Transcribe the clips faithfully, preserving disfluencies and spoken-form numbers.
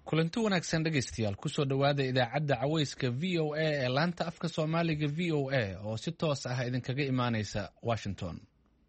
kulanti wanaagsan dhegaystayaal kusoo dhowaada idaacadda cawayska v o a ee laanta afka soomaaliga v o a oo si toos ah idinkaga imaanaysa Washington.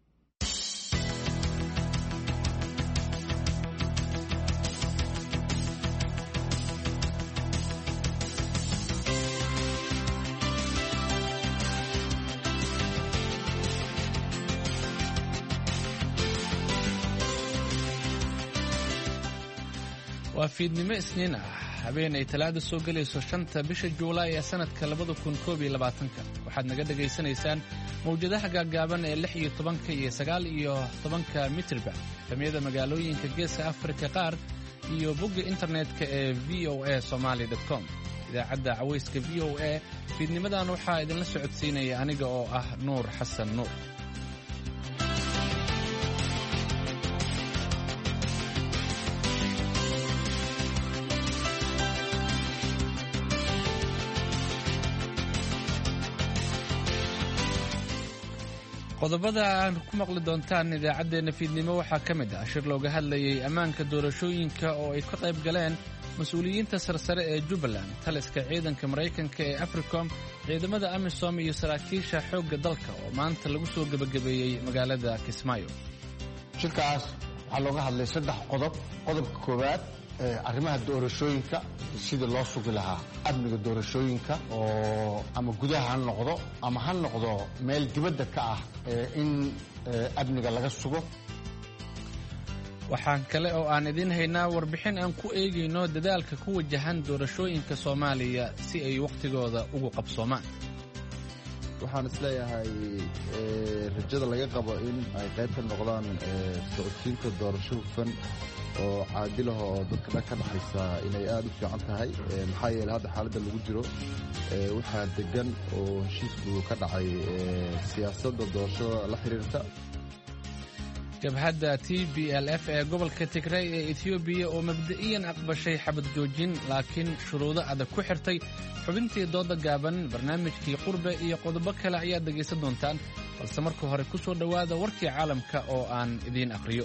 waa fiidnimo isniin ah habeen ay talaada soo galayso shanta bisha Juulaay ee sanadka labada kun koob iyo labaatanka waxaad naga dhageysanaysaan mawjadaha gaagaaban ee lix iyo tobanka iyo sagaal iyo tobanka mitirba kamida magaalooyinka geeska Afrika qaar iyo bogga internetka ee v o a somali dot com. idaacadda cawayska v o a fiidnimadan waxaa idinla socodsiinaya aniga oo ah Nuur Xasan Nuur. qodobada aan ku maqli doontaan idaacadeena fiidnimo waxaa ka mid ah shir looga hadlayay ammaanka doorashooyinka oo ay ka qayb galeen mas'uuliyiinta sarsare ee Jubbaland, taliska ciidanka Mareykanka ee Africom, ciidamada AMISOM iyo saraakiisha xoogga dalka oo maanta lagu soo gabagabeeyay magaalada Kismaayo. shirkaas waxaa looga hadlay saddex qodob. qodobka koowaad arrimaha doorashooyinka sida loo sugi lahaa amniga doorashooyinka oo ama gudaha ha noqdo ama ha noqdo meel dibadda ka ah in amniga laga sugo. waxaan kale oo aan idin haynaa warbixin aan ku eegayno dadaalka ku wajahan doorashooyinka Soomaaliya si ay waqtigooda ugu qabsoomaan. waxaan isleeyahay rajada laga qabo in ay qayb ka noqdaan socodsiinta doorasho hufan oo caadil ah oo dadka dhan ka dhaxaysa inay aad u fiican tahay maxaa yeelay hadda xaaladda lagu jiro waxaa degan oo heshiisku ka dhacay siyaasadda doorashada la xiriirta. jabhadda T B L F ee gobolka Tigray ee Ethiopia oo mabda'iyan aqbashay xabad joojin laakiin shuruudo adag ku xirtay. xubintii dooda gaaban, barnaamijkii qurbe iyo qodobo kale ayaad dhegaysan doontaan, balse marka hore ku soo dhowaada warkii caalamka oo aan idiin akhriyo.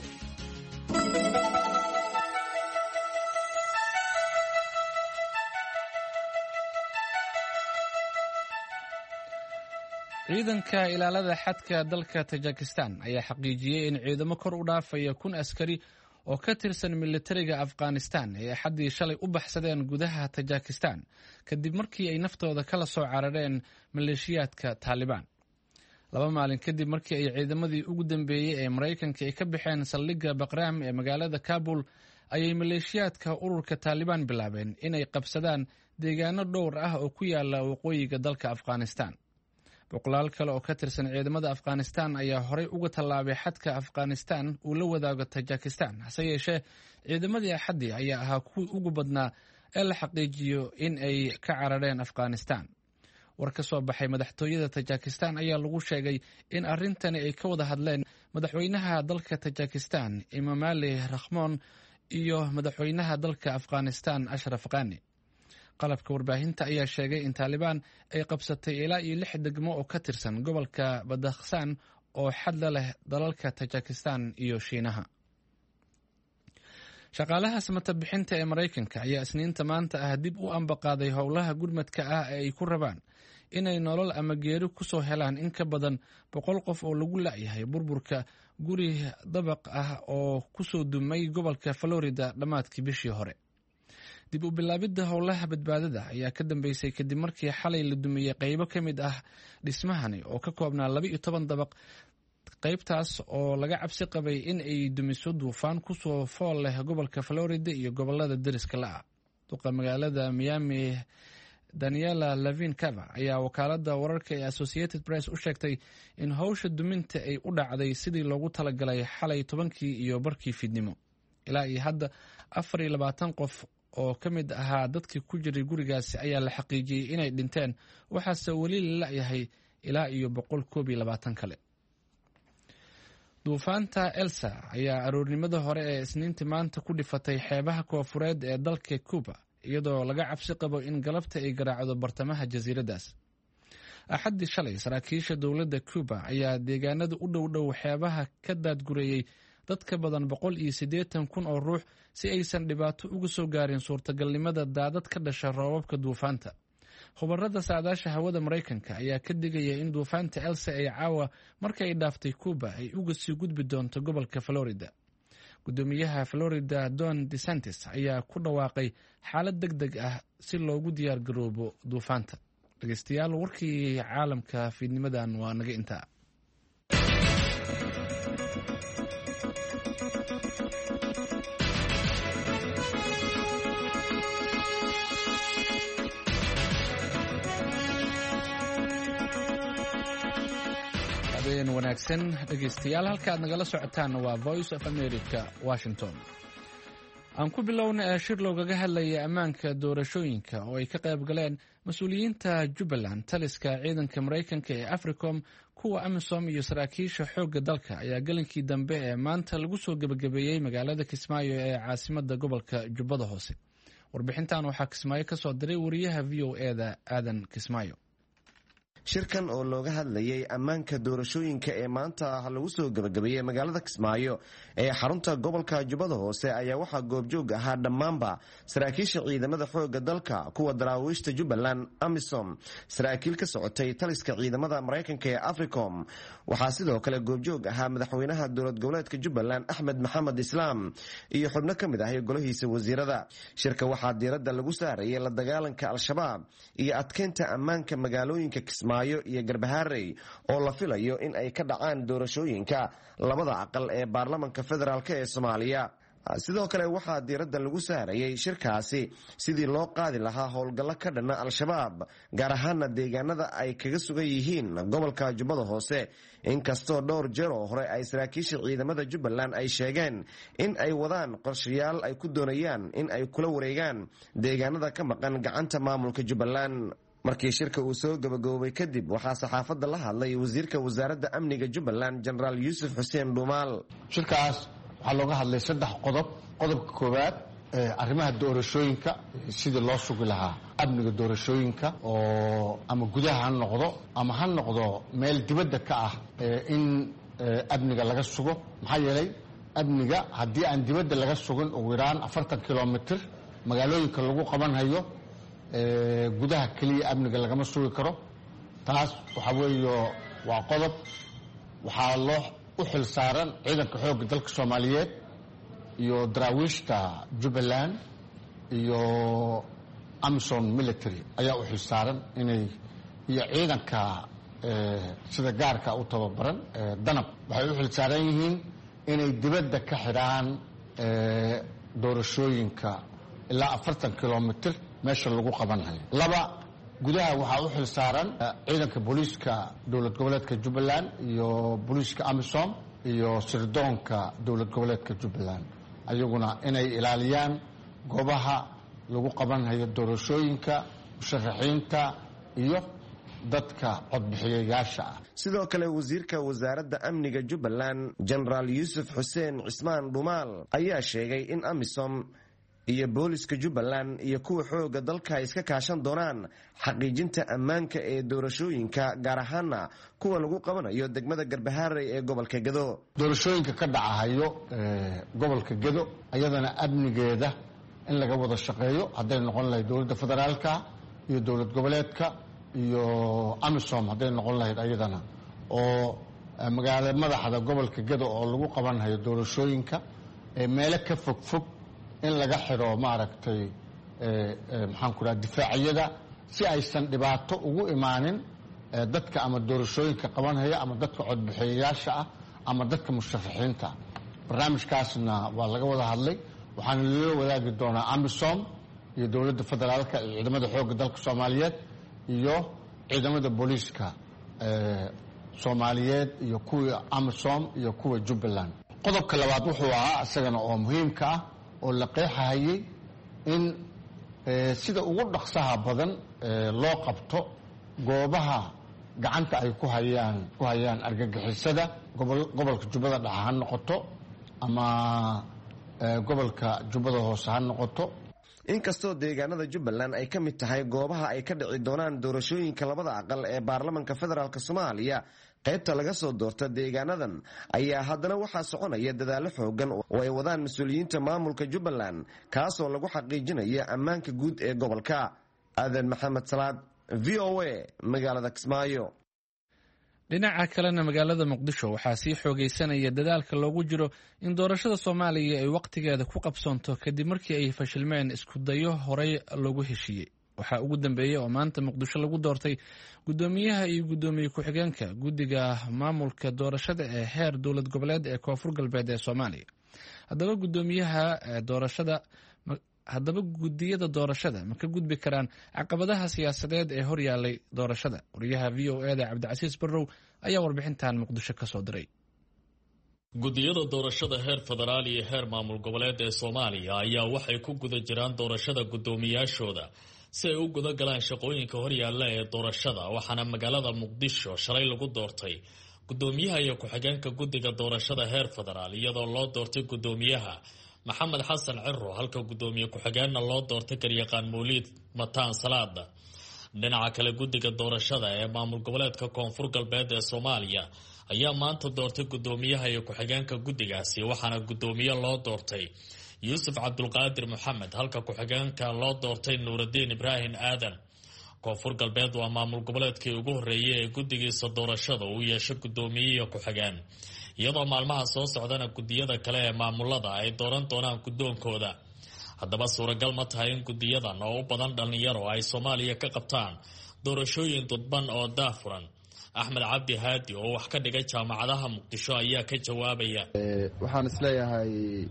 ciidanka ilaalada xadka dalka Tajikistan ayaa xaqiijiyay in ciidamo kor u dhaafaya kun askari oo ka tirsan militariga Afghanistan ay xaddii shalay u baxsadeen gudaha Tajikistan kadib markii ay naftooda kala soo carareen maleeshiyaadka Taliban. laba maalin kadib markii ay ciidamadii ugu dambeeyay ee Mareykanka ay ka baxeen saldhigga Baghram ee magaalada Kabul ayay maleeshiyaadka ururka Taliban bilaabeen inay qabsadaan deegaano dhowr ah oo ku yaala waqooyiga dalka Afghanistan. boqolaal kale oo ka tirsan ciidamada Afghanistan ayaa horey uga tallaabay xadka Afghanistan uu la wadaago Tajikistan, hase yeeshee ciidamadii axadii ayaa ahaa kuwii ugu badnaa ee la xaqiijiyo in ay ka carareen Afghanistan. war ka soo baxay madaxtooyada Tajikistan ayaa lagu sheegay in arrintani ay ka wada hadleen madaxweynaha dalka Tajikistan Emomali Rakhmon iyo madaxweynaha dalka Afghanistan Ashraf Ghani. qalabka warbaahinta ayaa sheegay in Taliban ay qabsatay ilaa iyo lix degmo oo ka tirsan gobolka Badakhshan oo xad la leh dalalka Tajikistan iyo Shiinaha. shaqaalaha samata bixinta ee Mareykanka ayaa isniinta maanta ah dib u ambaqaaday howlaha gurmadka ah ee ay ku rabaan inay nolol ama geeri ku soo helaan in ka badan boqol qof oo lagu la'yahay burburka guri dabaq ah oo ku soo dumay gobolka Florida dhammaadkii bishii hore. dib u bilaabidda howlaha badbaadada ayaa ka dambeysay kadib markii xalay la dumiyey qaybo ka mid ah dhismahani oo ka koobnaa laba iyo toban dabaq. qaybtaas oo laga cabsi qabay in ay dumiso duufaan ku soo fool leh gobolka Florida iyo gobolada deriska la ah. duqa magaalada Miami Daniela Levin Cava ayaa wakaaladda wararka ee Associated Press u sheegtay in howsha duminta ay u dhacday sidii loogu talagalay xalay tobankii iyo barkii fiidnimo. ilaa iyo hadda afar iyo labaatan qof oo ka mid ahaa dadkii ku jiray gurigaasi ayaa la xaqiijiyey inay dhinteen, waxaase weli la la'yahay ilaa iyo boqol koob iyo labaatan kale. duufaanta Elsa ayaa aroornimada hore ee isniintii maanta ku dhifatay xeebaha koofureed ee dalka Cuba iyadoo laga cabsi qabo in galabta ay garaacdo bartamaha jasiiradaas. axaddii shalay saraakiisha dowladda Cuba ayaa deegaanada u dhow dhow xeebaha ka daadgureeyey dad ka badan boqol iyo siddeetan kun oo ruux si aysan dhibaato uga soo gaarin suurtagalnimada daadad ka dhasha roobabka duufaanta. khubarada saadaasha hawada Mareykanka ayaa ka digaya in duufaanta Elsa ay caawa marka ay dhaaftay Cuba ay uga sii gudbi doonto gobolka Florida. gudoomiyaha Florida Ron DeSantis ayaa ku dhawaaqay xaalad degdeg ah si loogu diyaar garoobo duufaanta. dhageystayaal, warkii caalamka fiidnimadan waa naga intaa. wanaagsan dhegeystayaal, halka aad nagala socotaan waa Voice of America, Washington. aan ku bilowna shir loogaga hadlaya ammaanka doorashooyinka oo ay ka qayb galeen mas-uuliyiinta Jubbaland, taliska ciidanka Mareykanka ee Africom, kuwa Amisom iyo saraakiisha xoogga dalka ayaa galinkii dambe ee maanta lagu soo gebagabeeyey magaalada Kismaayo ee caasimadda gobolka Jubbada Hoose. warbixintan waxaa Kismaayo ka soo diray wariyaha V O E da Aadan Kismaayo. shirkan oo looga hadlayay ammaanka doorashooyinka ee maanta lagu soo gabagabeeyey magaalada Kismaayo ee xarunta gobolka Jubbada Hoose ayaa waxaa goobjoog ahaa dhammaanba saraakiisha ciidamada xoogga dalka, kuwa daraawiishta Jubbaland, Amisom, saraakiil ka socotay taliska ciidamada Mareykanka ee Africom. waxaa sidoo kale goobjoog ahaa madaxweynaha dowlad goboleedka Jubbaland Axmed Maxamed Islaam iyo xubno ka mid ah golahiisa wasiirada. shirka waxaa diiradda lagu saarayay la dagaalanka Al-Shabaab iyo adkeynta ammaanka magaalooyinka Kismaayo iyo Garbaharey oo la filayo in ay ka dhacaan doorashooyinka labada aqal ee baarlamaanka federaalk ee Soomaaliya. sidoo kale waxaa diiradda lagu saarayay shirkaasi sidii loo qaadi lahaa howlgallo ka dhana Al-Shabaab, gaar ahaana deegaanada ay kaga sugan yihiin gobolka Jubbada Hoose. inkastoo dhowr jeer oo hore ay saraakiisha ciidamada Jubbaland ay sheegeen in ay wadaan qorshayaal ay ku doonayaan in ay kula wareegaan deegaanada ka maqan gacanta maamulka Jubbaland. markii shirka uu soo gabagaboobay kadib waxaa saxaafadda la hadlay wasiirka wasaaradda amniga Jubbaland General Yusuf Xuseen Dhumaal. shirkaas waxaa looga hadlay saddex qodob. qodobka koowaad arrimaha doorashooyinka, sidii loo sugi lahaa amniga doorashooyinka, oo ama gudaha ha noqdo ama ha noqdo meel dibadda ka ah in amniga laga sugo. maxaa yeelay amniga haddii aan dibadda laga sugin ugu yaraan afartan kilomitr magaalooyinka lagu qabanhayo, gudaha keliya amniga lagama sugi karo. taas waxaa weeyo waa qodob. waxaa loo u xil saaran ciidanka xoogga dalka Soomaaliyeed iyo daraawiishta Jubbaland iyo Amisom military ayaa u xil saaran inay iyo ciidanka sida gaarka u tababaran danab waxay u xil saaran yihiin inay dibadda ka xidhaan doorashooyinka ilaa afartan kilomitr meesha lagu qabanhayo. laba, gudaha waxaa u xil saaran ciidanka booliiska dowlad goboleedka Jubbaland iyo booliiska Amisom iyo sirdoonka dowlad goboleedka Jubbaland, ayaguna inay ilaaliyaan goobaha lagu qabanhayo doorashooyinka, musharaxiinta iyo dadka codbixiyayaasha ah. sidoo kale wasiirka wasaaradda amniga Jubbaland General Yusuf Xuseen Cismaan Dhumaal ayaa sheegay in Amisom iyo booliska Jubbaland iyo kuwa xooga dalka ay iska kaashan doonaan xaqiijinta ammaanka ee doorashooyinka, gaar ahaana kuwa lagu qabanayo degmada Garbaharey ee gobolka Gedo. doorashooyinka ka dhacayo gobolka Gedo ayadana amnigeeda in laga wada shaqeeyo, hadday noqon lahayd dowladda federaalka iyo dowlad goboleedka iyo Amisom hadday noqon lahayd ayadana, oo magaalada madaxda gobolka Gedo oo lagu qabanhayo doorashooyinka meelo ka fog fog in laga xiro maaragtay maxaan ku rahaa difaaciyada si aysan dhibaato ugu imaanin dadka ama doorashooyinka qabanhaya ama dadka codbixiyayaasha ah ama dadka musharaxiinta. barnaamijkaasna waa laga wada hadlay, waxaana loo wadaagi doonaa Amisom iyo dowladda federaalka iyo ciidamada xoogga dalka Soomaaliyeed iyo ciidamada booliiska Soomaaliyeed iyo kuwa Amisom iyo kuwa Jubbaland. qodobka labaad wuxuu ahaa isagana oo muhiimka ah oo la qeexahayay in sida ugu dhaqsaha badan loo qabto goobaha gacanta ay ku hayaan ku hayaan argagixisada gobolka Jubbada Dhexe ha noqoto ama gobolka Jubbada Hoose ha noqoto. inkastoo deegaanada Jubbaland ay ka mid tahay goobaha ay ka dhici doonaan doorashooyinka labada aqal ee baarlamaanka federaalk Soomaaliya, qaybta laga soo doorta deegaanadan ayaa haddana waxaa soconaya dadaallo xoogan oo ay wadaan mas-uuliyiinta maamulka jubbaland kaasoo lagu xaqiijinaya ammaanka guud ee gobolka. aadan maxamed salaad, v o a, magaalada Kismaayo. dhinaca kalena magaalada muqdisho waxaa sii xoogaysanaya dadaalka loogu jiro in doorashada soomaaliya ay wakhtigeeda ku qabsoonto kadib markii ay fashilmeen isku dayo horey loogu heshiiyey. waxaa ugu dambeeyey oo maanta muqdisho lagu doortay guddoomiyaha iyo guddoomiye ku-xigeenka guddiga maamulka doorashada ee heer dowlad goboleed ee koonfur galbeed ee soomaaliya. haddaba guddoomiyaha doorashada haddaba guddiyada doorashada ma ka gudbi karaan caqabadaha siyaasadeed ee hor yaallay doorashada? wariyaha v o e da cabdicasiis barrow ayaa warbixintan muqdisho ka soo diray. guddiyada doorashada heer federaal iyo heer maamul goboleed ee soomaaliya ayaa waxay ku guda jiraan doorashada guddoomiyaashooda si ay u guda galaan shaqooyinka horyaalla ee doorashada. waxaana magaalada muqdisho shalay lagu doortay guddoomiyaha iyo ku-xigeenka guddiga doorashada heer federaal iyadoo loo doortay guddoomiyaha maxamed xasan ciro halka guddoomiye ku-xigeenna loo doortay garyaqaan mawliid mataan salaada. dhinaca kale guddiga doorashada ee maamul goboleedka koonfur galbeed ee soomaaliya ayaa maanta doortay guddoomiyaha iyo ku-xigeenka guddigaasi waxaana guddoomiye loo doortay yuusuf cabdulqaadir maxamed halka ku-xigeenka loo doortay nuuraddiin ibraahim aadan. koonfur galbeed waa maamul goboleedkii ugu horreeyay ee guddigiisa doorashada uu yeesho guddoomiye iyo ku-xigeen iyadoo maalmaha soo socdana guddiyada kale ee maamulada ay dooran doonaan guddoonkooda. haddaba suuragal ma tahay in guddiyadan oo u badan dhallinyaro ay soomaaliya ka qabtaan doorashooyin dadban oo daafuran? axmed cabdi haadi oo wax ka dhigay jaamacadaha muqdisho ayaa ka jawaabaya. waxaan isleeyahay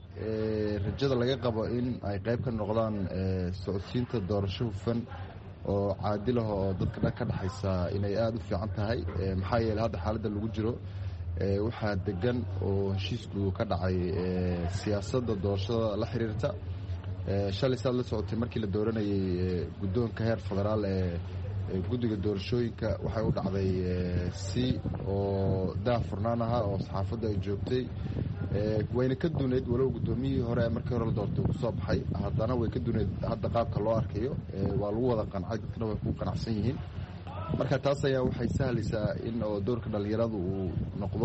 rajada laga qabo in ay qayb ka noqdaan socodsiinta doorasho hufan oo caadilah oo dadka dhan ka dhexaysa inay aada u fiican tahay. maxaa yeeley hadda xaaladda lagu jiro waxaa degan oo heshiisku ka dhacay siyaasadda doorashada la xiriirta. shalay saad la socotay markii la dooranayay guddoonka heer federaal ee guddiga doorashooyinka waxay u dhacday si oo daahfurnaan ahaa oo saxaafadda ay joogtay. wayna ka duuneyd walow guddoomiyihii hore markii hore la doortay ku soo baxay, haddana way ka duuneyd hadda qaabka loo arkayo. waa lagu wada qancay, dadkana way ku qanacsan yihiin. marka taas ayaa waxay sahlaysaa in oo doorka dhallinyaradu uu noqdo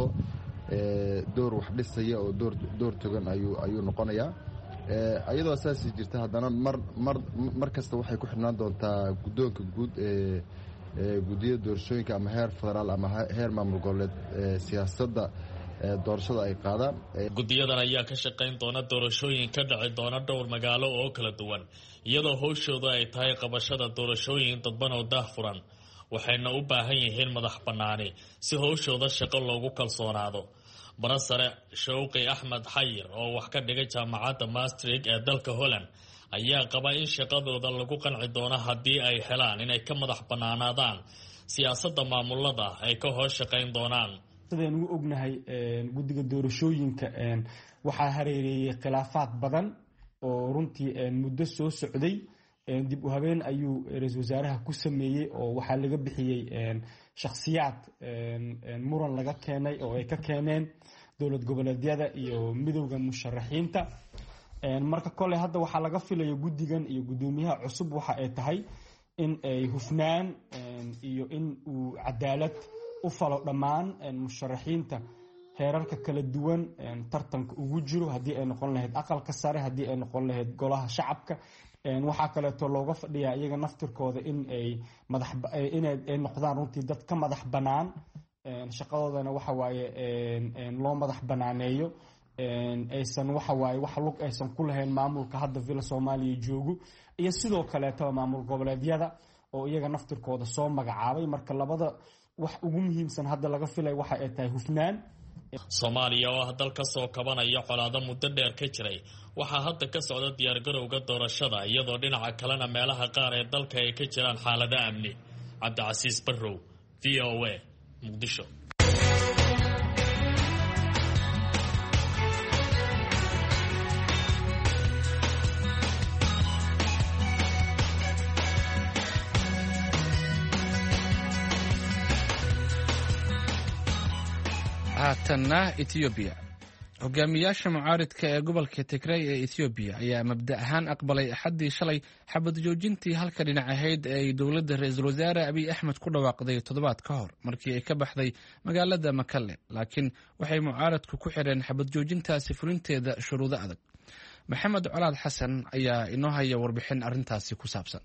door wax dhisaya oo door door togan ayuu ayuu noqonayaa. iyadoo asaasi jirta haddana mar mar mar kasta waxay ku xidhnaan doontaa guddoonka guud ee guddiyada doorashooyinka ama heer federaal ama heer maamul goboleed siyaasadda doorashada ay qaadaan. guddiyadan ayaa ka shaqayn doona doorashooyin ka dhici doona dhowr magaalo oo kala duwan iyadoo howshooda ay tahay qabashada doorashooyin dadban oo daahfuran. waxayna u baahan yihiin madax bannaani si howshooda shaqo loogu kalsoonaado. barasare shawqi axmed xayir oo wax ka dhigay jaamacadda Maastricht ee dalka Holland ayaa qaba in shaqadooda lagu qanci doono haddii ay helaan inay ka madax bannaanaadaan siyaasadda maamulada ay ka hoos shaqayn doonaan. sidaynu u ognahay guddiga doorashooyinka waxaa hareereeyay khilaafaad badan oo runtii muddo soo socday. dib u habeen ayuu ra-iisul wasaaraha ku sameeyey oo waxaa laga bixiyey shakhsiyaad muran laga keenay oo ay ka keeneen dowlad goboleedyada iyo midowda musharaxiinta. marka kole hadda waxaa laga filaya guddigan iyo guddoomiyaha cusub waxa ay tahay in ay hufnaan iyo in uu cadaalad u falo dhammaan musharaxiinta heerarka kala duwan tartanka ugu jiro, haddii ay noqon lahayd aqalka sare, haddii ay noqon lahayd golaha shacabka. waxaa kaleeto looga fadhiyaa iyaga naftirkooda in ay madax inay noqdaan runtii dad ka madax bannaan shaqadoodana waxa waaye loo madax banaaneeyo. aysan waxa waaye wax lug aysan ku lahayn maamulka hadda villa soomaaliya joogo iyo sidoo kaleeto maamul goboleedyada oo iyaga naftirkooda soo magacaabay. marka labada wax ugu muhiimsan hadda laga filay waxa ay tahay hufnaan. soomaaliya oo ah dal ka soo kabanaya colaado muddo dheer ka jiray waxaa hadda ka socda diyaargarowga doorashada iyadoo dhinaca kalena meelaha qaar ee dalka ay ka jiraan xaalado amni. cabdicasiis barrow, v o a, muqdisho. haatanna Ethiopia. hogaamiyaasha mucaaridka ee gobolka Tigray ee Ethiopia ayaa mabda ahaan aqbalay axadii shalay xabad joojintii halka dhinac ahayd ee ay dowladda ra'iisul wasaare Abiy Ahmed ku dhawaaqday toddobaad ka hor markii ay ka baxday magaalada Makalle, laakiin waxay mucaaradku ku xireen xabad joojintaasi fulinteeda shuruudo adag. Maxamed Colaad Xasan ayaa inoo haya warbixin arrintaasi ku saabsan.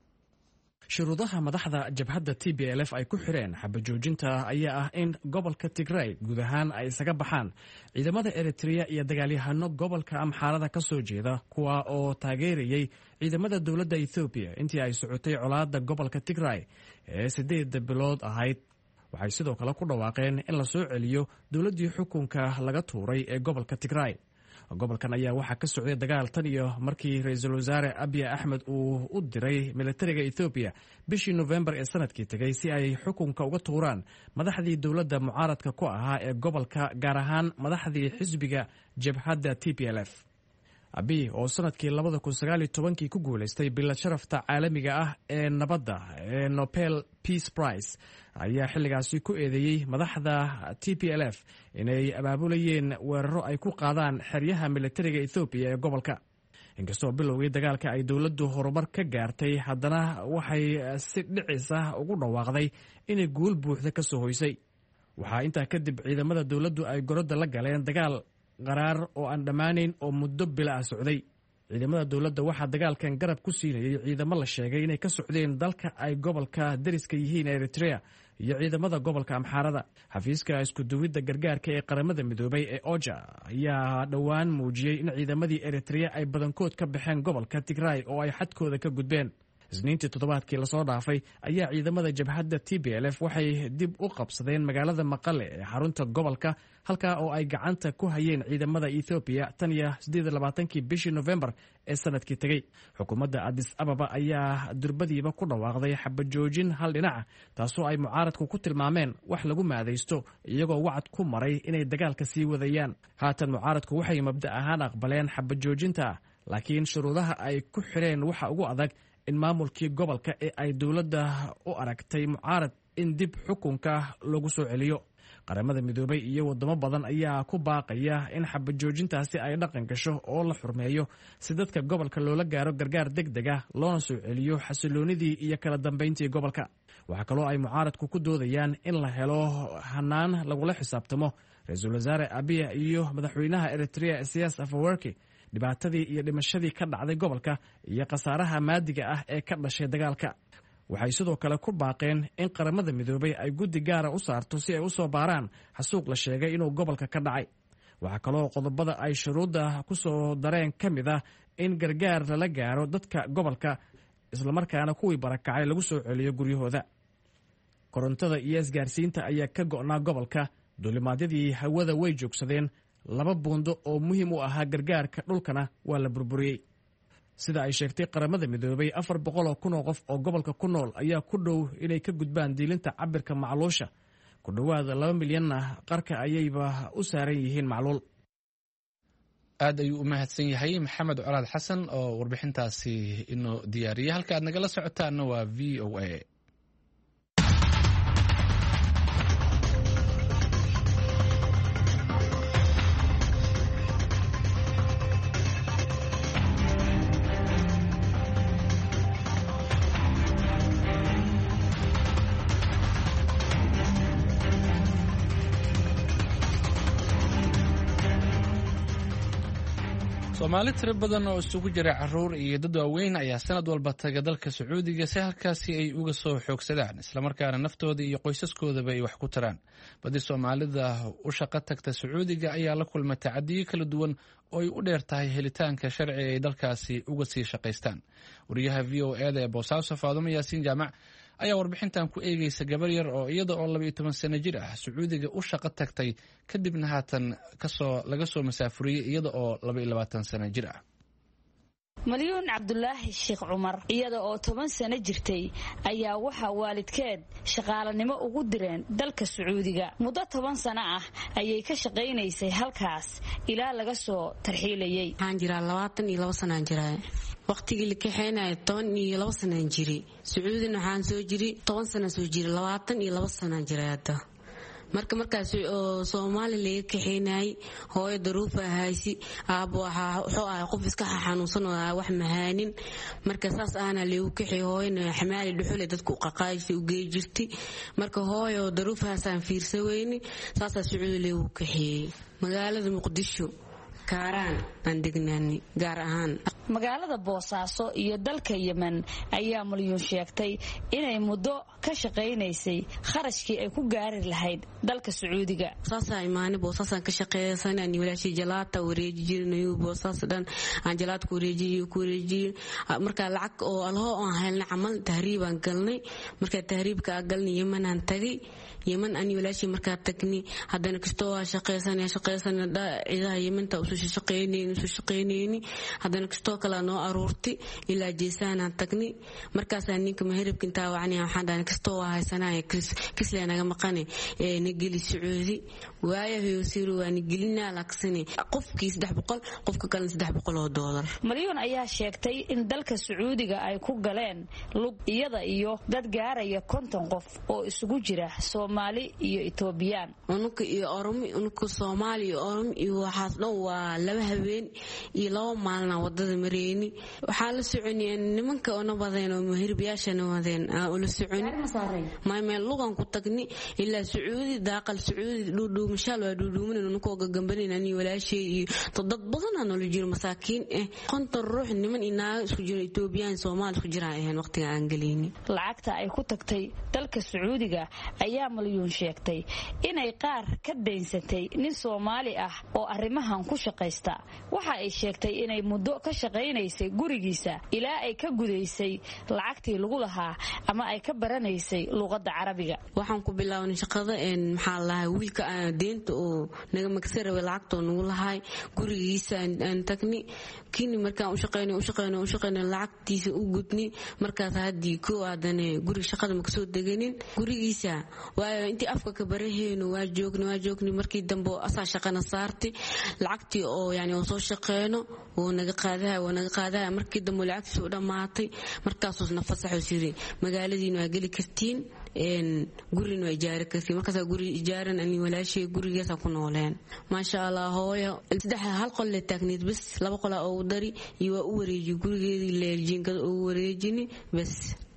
shuruudaha madaxda jabhadda T B L F ay ku xireen xabajoojinta ayaa ah in gobolka Tigray guud ahaan ay isaga baxaan ciidamada Eritrea iyo dagaalyahano gobolka Amxaarada ka soo jeeda kuwa oo taageerayay ciidamada dowladda Ethiopia intii ay socotay colaadda gobolka Tigray ee sideed bilood ahayd. waxay sidoo kale ku dhawaaqeen in la soo celiyo dowladdii xukunka laga tuuray ee gobolka Tigray. gobolkan ayaa waxaa ka socday dagaal tan iyo markii ra'iisul wasaare Abiy Ahmed uu u diray militariga Ethiopia bishii November ee sanadkii tagay si ay xukunka uga tuuraan madaxdii dowladda mucaaradka ku ahaa ee gobolka, gaar ahaan madaxdii xisbiga jabhadda T P L F. Abiy oo sanadkii labada kun sagaal iyo tobankii ku guuleystay bilad sharafta caalamiga ah ee nabadda ee Nobel Peace Prize ayaa xilligaasi ku eedeeyey madaxda T P L F inay abaabulayeen weeraro ay ku qaadaan xeryaha militariga Ethiopia ee gobolka. inkastoo bilowgii dagaalka ay dowladdu horumar ka gaartay, haddana waxay si dhicis ah ugu dhawaaqday inay guul buuxda ka soo hoysay. waxaa intaa kadib ciidamada dowladdu ay gorodda la galeen dagaal qaraar oo aan dhammaanayn oo muddo bila ah socday. ciidamada dowladda waxaa dagaalkan garab ku siinayay ciidamo la sheegay inay ka socdeen dalka ay gobolka dariska yihiin Eritrea iyo ciidamada gobolka Amxaarada. xafiiska isku duwidda gargaarka ee qaramada midoobay ee OCHA ayaa dhowaan muujiyey in ciidamadii Eritrea ay badankood ka baxeen gobolka Tigray oo ay xadkooda ka gudbeen. isniintii toddobaadkii lasoo dhaafay ayaa ciidamada jabhadda T B L F waxay dib u qabsadeen magaalada Maqale ee xarunta gobolka, halkaa oo ay gacanta ku hayeen ciidamada Ethiopia tan iyo siddeed iyo labaatankii bishii November ee sanadkii tagay. xukuumadda Addis Ababa ayaa durbadiiba ku dhawaaqday xabajoojin hal dhinaca, taasoo ay mucaaradku ku tilmaameen wax lagu maadaysto, iyagoo wacad ku maray inay dagaalka sii wadayaan. haatan mucaaradku waxay mabda ahaan aqbaleen xabajoojinta, laakiin shuruudaha ay ku xireen waxa ugu adag in maamulkii gobolka ee ay dowladda u aragtay mucaarad in dib xukunka lagu soo celiyo. qaramada midoobay iyo wadamo badan ayaa ku baaqaya in xabajoojintaasi ay dhaqan gasho oo la xurmeeyo si dadka gobolka loola gaaro gargaar degdeg ah loona soo celiyo xasiloonidii iyo kala dambeyntii gobolka. waxaa kaloo ay mucaaradku ku doodayaan in la helo hanaan lagula xisaabtamo ra'iisul wasaare Abiy iyo madaxweynaha Eritrea Isaias Afwerki dhibaatadii iyo dhimashadii ka dhacday gobolka iyo khasaaraha maadiga ah ee ka dhashay dagaalka. waxay sidoo kale ku baaqeen in qaramada midoobay ay guddi gaara u saarto si ay u soo baaraan xasuuq la sheegay inuu gobolka ka dhacay. waxaa kaloo qodobada ay shuruudda ku soo dareen ka mid ah in gargaar lala gaaro dadka gobolka, islamarkaana kuwii barakacay lagu soo celiyo guryahooda. korontada iyo isgaarsiinta ayaa ka go'naa gobolka, duulimaadyadii hawada way joogsadeen, laba buundo oo muhiim u ahaa gargaarka dhulkana waa la burburiyey. sida ay sheegtay qaramada midoobay, afar boqol oo kun oo qof oo gobolka ku nool ayaa ku dhow inay ka gudbaan diilinta cabirka macluusha. ku dhowaad laba milyanna qarka ayayba u saaran yihiin macluul. aad ayuu u mahadsan yahay Maxamed Colaad Xasan oo warbixintaasi inoo diyaariyay. halka aad nagala socotaana waa V O A. Soomaali tiro badan oo isugu jira caruur iyo dad waaweyn ayaa sanad walba taga dalka Sacuudiga si halkaasi ay uga soo xoogsadaan, islamarkaana naftooda iyo qoysaskoodaba ay wax ku taraan. badi Soomaalida u shaqo tagta Sacuudiga ayaa la kulma tacadiyo kala duwan oo ay u dheer tahay helitaanka sharci ay dalkaasi uga sii shaqaystaan. wariyaha V O A ee Boosaaso Faadumo Yaasiin Jaamac ayaa warbixintan ku eegaysa gabar yar oo iyada oo laba iyo toban sano jir ah Sacuudiga u shaqo tagtay, kadibna haatan kasoo laga soo masaafuriyey iyada oo laba iyo labaatan sano jir ah. Malyuun Cabdulaahi Sheekh Cumar iyada oo toban sano jirtay ayaa waxa waalidkeed shaqaalanimo ugu direen dalka Sacuudiga. muddo toban sano ah ayay ka shaqaynaysay halkaas ilaa laga soo tarxiilayay. waxaan jiraa labaatan iyo laba sano jiraa. waqtigii la kaxeynay toban iyo laba sano jiri. Sacuudina waxaan soo jiri toban sano soo jiri labaatan iyo laba sano jiraa. marka markaas oo Soomaali laga kaxeenay hooyo daruufa haysi aabo waxa wuxuu ahaa qof iska xanuunsan oo wax mahaanin marka saas aana leeyo kaxay hooyna xamaali dhuxul dadku qaqaaysi u geey jirtay marka hooyo daruufaasaan fiirsaweyni saas Sacuudi leeyo kaxay magaalada Muqdisho kaaraan aan degnaani gaar ahaan magaalada Boosaaso iyo dalka Yemen ayaa Malyuun sheegtay inay muddo ka shaqeynaysay kharashkii ay ku gaari lahayd dalka Sacuudiga saasa imaani Boosaasan ka shaqeeysanay walaashi jalaata wareejinayo Boosaas dhan aan jalaad ku wareejiyo ku wareejiyo marka lacag oo alho aan helnay amal tahriiban galnay marka tahriibka galnay Yemen aan tagay Yemen aan walaashi marka tagni hadana kastoo shaqeeysanay shaqeeysanay ciidaha Yemen ta soo shaqeynayeen soo shaqeynayeen hadana kastoo kala noo aruurti ilaa jeesana tagni markaas aan ninka maharibka inta wacni waxaan daan kastoo haysanay kisle naga maqane ee nigili Sacuudi waayahay siru waan gilina laksani qofkii saddex boqol qofka kale saddex boqol oo dollar Malyuun ayaa sheegtay in dalka Sacuudiga ay ku galeen lug iyada iyo dad gaaraya konton qof oo isugu jira Soomaali iyo Etoobiyaan unuka iyo Oromo unuka Soomaali iyo Oromo iyo waxaas dhan waa laba habeen iyo laba maalin wadada mareeni waxa la soconiyeen nimanka oo nabadeen oo muhirbiyaashana wadeen oo la soconi ma meel lugan ku tagni ilaa Sacuudi daaqal Sacuudi dhudhu mashal waa dhudhuumin inuu ku gagambanayna walaashay iyo dad badan oo la jiro masaakiin eh konton ruux niman inaa isku jira Etoobiyaan Soomaali isku jira ayaan waqtiga aan galeyni lacagta ay ku tagtay dalka Sacuudiga ayaa Malyuun sheegtay inay qaar ka daynsatay nin Soomaali ah oo arrimahan ku shaqeysta waxa ay sheegtay inay muddo ka shaqeynaysay gurigiisa ilaa ay ka gudaysay lacagtii lagu lahaa ama ay ka baranaysay luqadda Carabiga waxaan ku bilaabnay shaqada een maxaa la wiilka deenta oo naga magsarawe lacagto nagu lahay gurigiisa aan tagni kini markaan u shaqeynay u shaqeynay u shaqeynay lacagtiisa u gudni markaas hadii koo aadane guriga shaqada ma soo deganin gurigiisa waa intii afka ka baraheeno waa joogni waa joogni markii dambe asaa shaqana saartay lacagtii oo yani oo soo shaqeeno oo naga qaadaha oo naga qaadaha markii dambe lacagtiisa u dhamaatay markaas uu nafasaxo siri magaaladiina waa gali kartiin een gurina waa ijaar kartiin markaas guri ijaaran ani walaashay gurigeesa ku nooleen ma sha Allah hooyo saddex hal qol la taagneed bas laba qol oo dari iyo u wareeji gurigeedii leeljinkada oo wareejini bas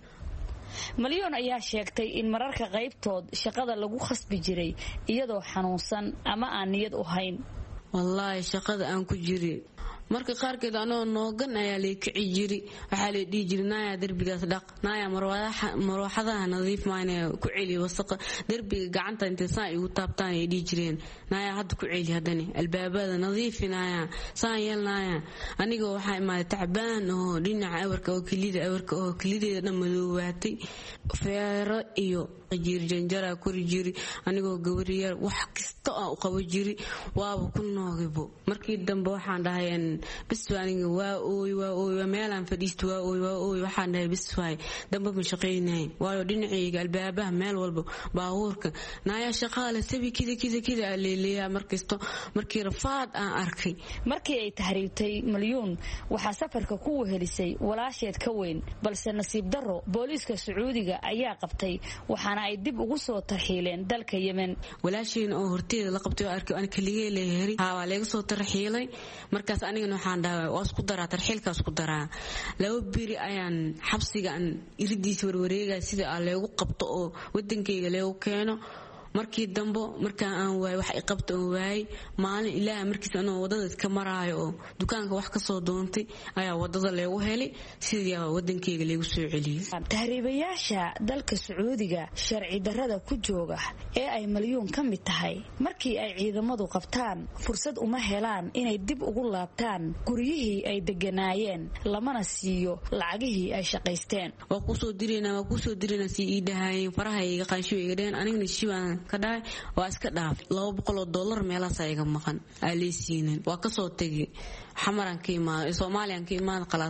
Malyuun ayaa sheegtay in mararka qaybtood shaqada lagu khasbi jiray iyadoo xanuunsan ama aan niyad u hayn wallahi shaqada aan ku jiray marka qaarkeed anoo noogan ayaa la kici jiri waxa la dhigi jirnaa darbigaas dhaq naaya marwadaha marwaxadaha nadiif maana ku celi wasaq darbiga gacanta inta saa igu taabtaan ay dhigi jireen naaya had ku celi hadani albaabada nadiifinaya saan yeelnaya aniga waxa imaaday tacbaan oo dhinaca awarka oo kilida awarka oo kilideeda dhammadoowaatay feero iyo jiir janjara kuri jiri anigoo gabariyar wax kasta oo qabo jiri waaba ku noogibo markii dambe waxaan dhahay bas waaniga waa ooy waa ooy meelan fadhiisto waa ooy waa ooy waxaan dhahay bas waay dambe ma shaqeynay waayo dhinacayga albaabaha meel walba baabuurka naaya shaqaale sabi kida kida kida leeleeya markisto markii rafaad aan arkay markii ay tahriibtay Malyuun waxa safarka ku wehelisay walaasheed ka weyn balse nasiib daro booliiska Sacuudiga ayaa qabtay waxaana ay dib ugu soo tarxiileen dalka Yemen walaasheen oo horteeda la qabtay arkay aan kaliye leeyahay ha waa laga soo tarxiilay markaas aniga waxaan dhahay waa isku daraa tarxiilka isku daraa laba biri ayaan xabsiga aan iridiis warwareega sida aan leegu qabto oo wadankayga leegu keeno markii dambe markaan aan waay wax ay qabto oo waay maalin ilaa markiis aan wadada ka maraayo oo dukaanka wax ka soo doontay ayaa wadada leegu helay sidii wadankayga leegu soo celiyay tahriibayaasha dalka Sacuudiga sharci darrada ku jooga ee ay Malyuun ka mid tahay markii ay ciidamadu qabtaan fursad uma helaan inay dib ugu laabtaan guriyihii ay deganaayeen lamana siiyo lacagihii ay shaqaysteen waa ku soo direena waa ku soo direena si ii dhahaayeen farahayga qaasho iga dheen anigna shibaan kadhaay waa iska dhaaf laba boqol oo dollar meelaas ay iga maqan aaleysiineen waa ka soo tagay xamaran ka imaado Soomaaliyan ka imaado qalaas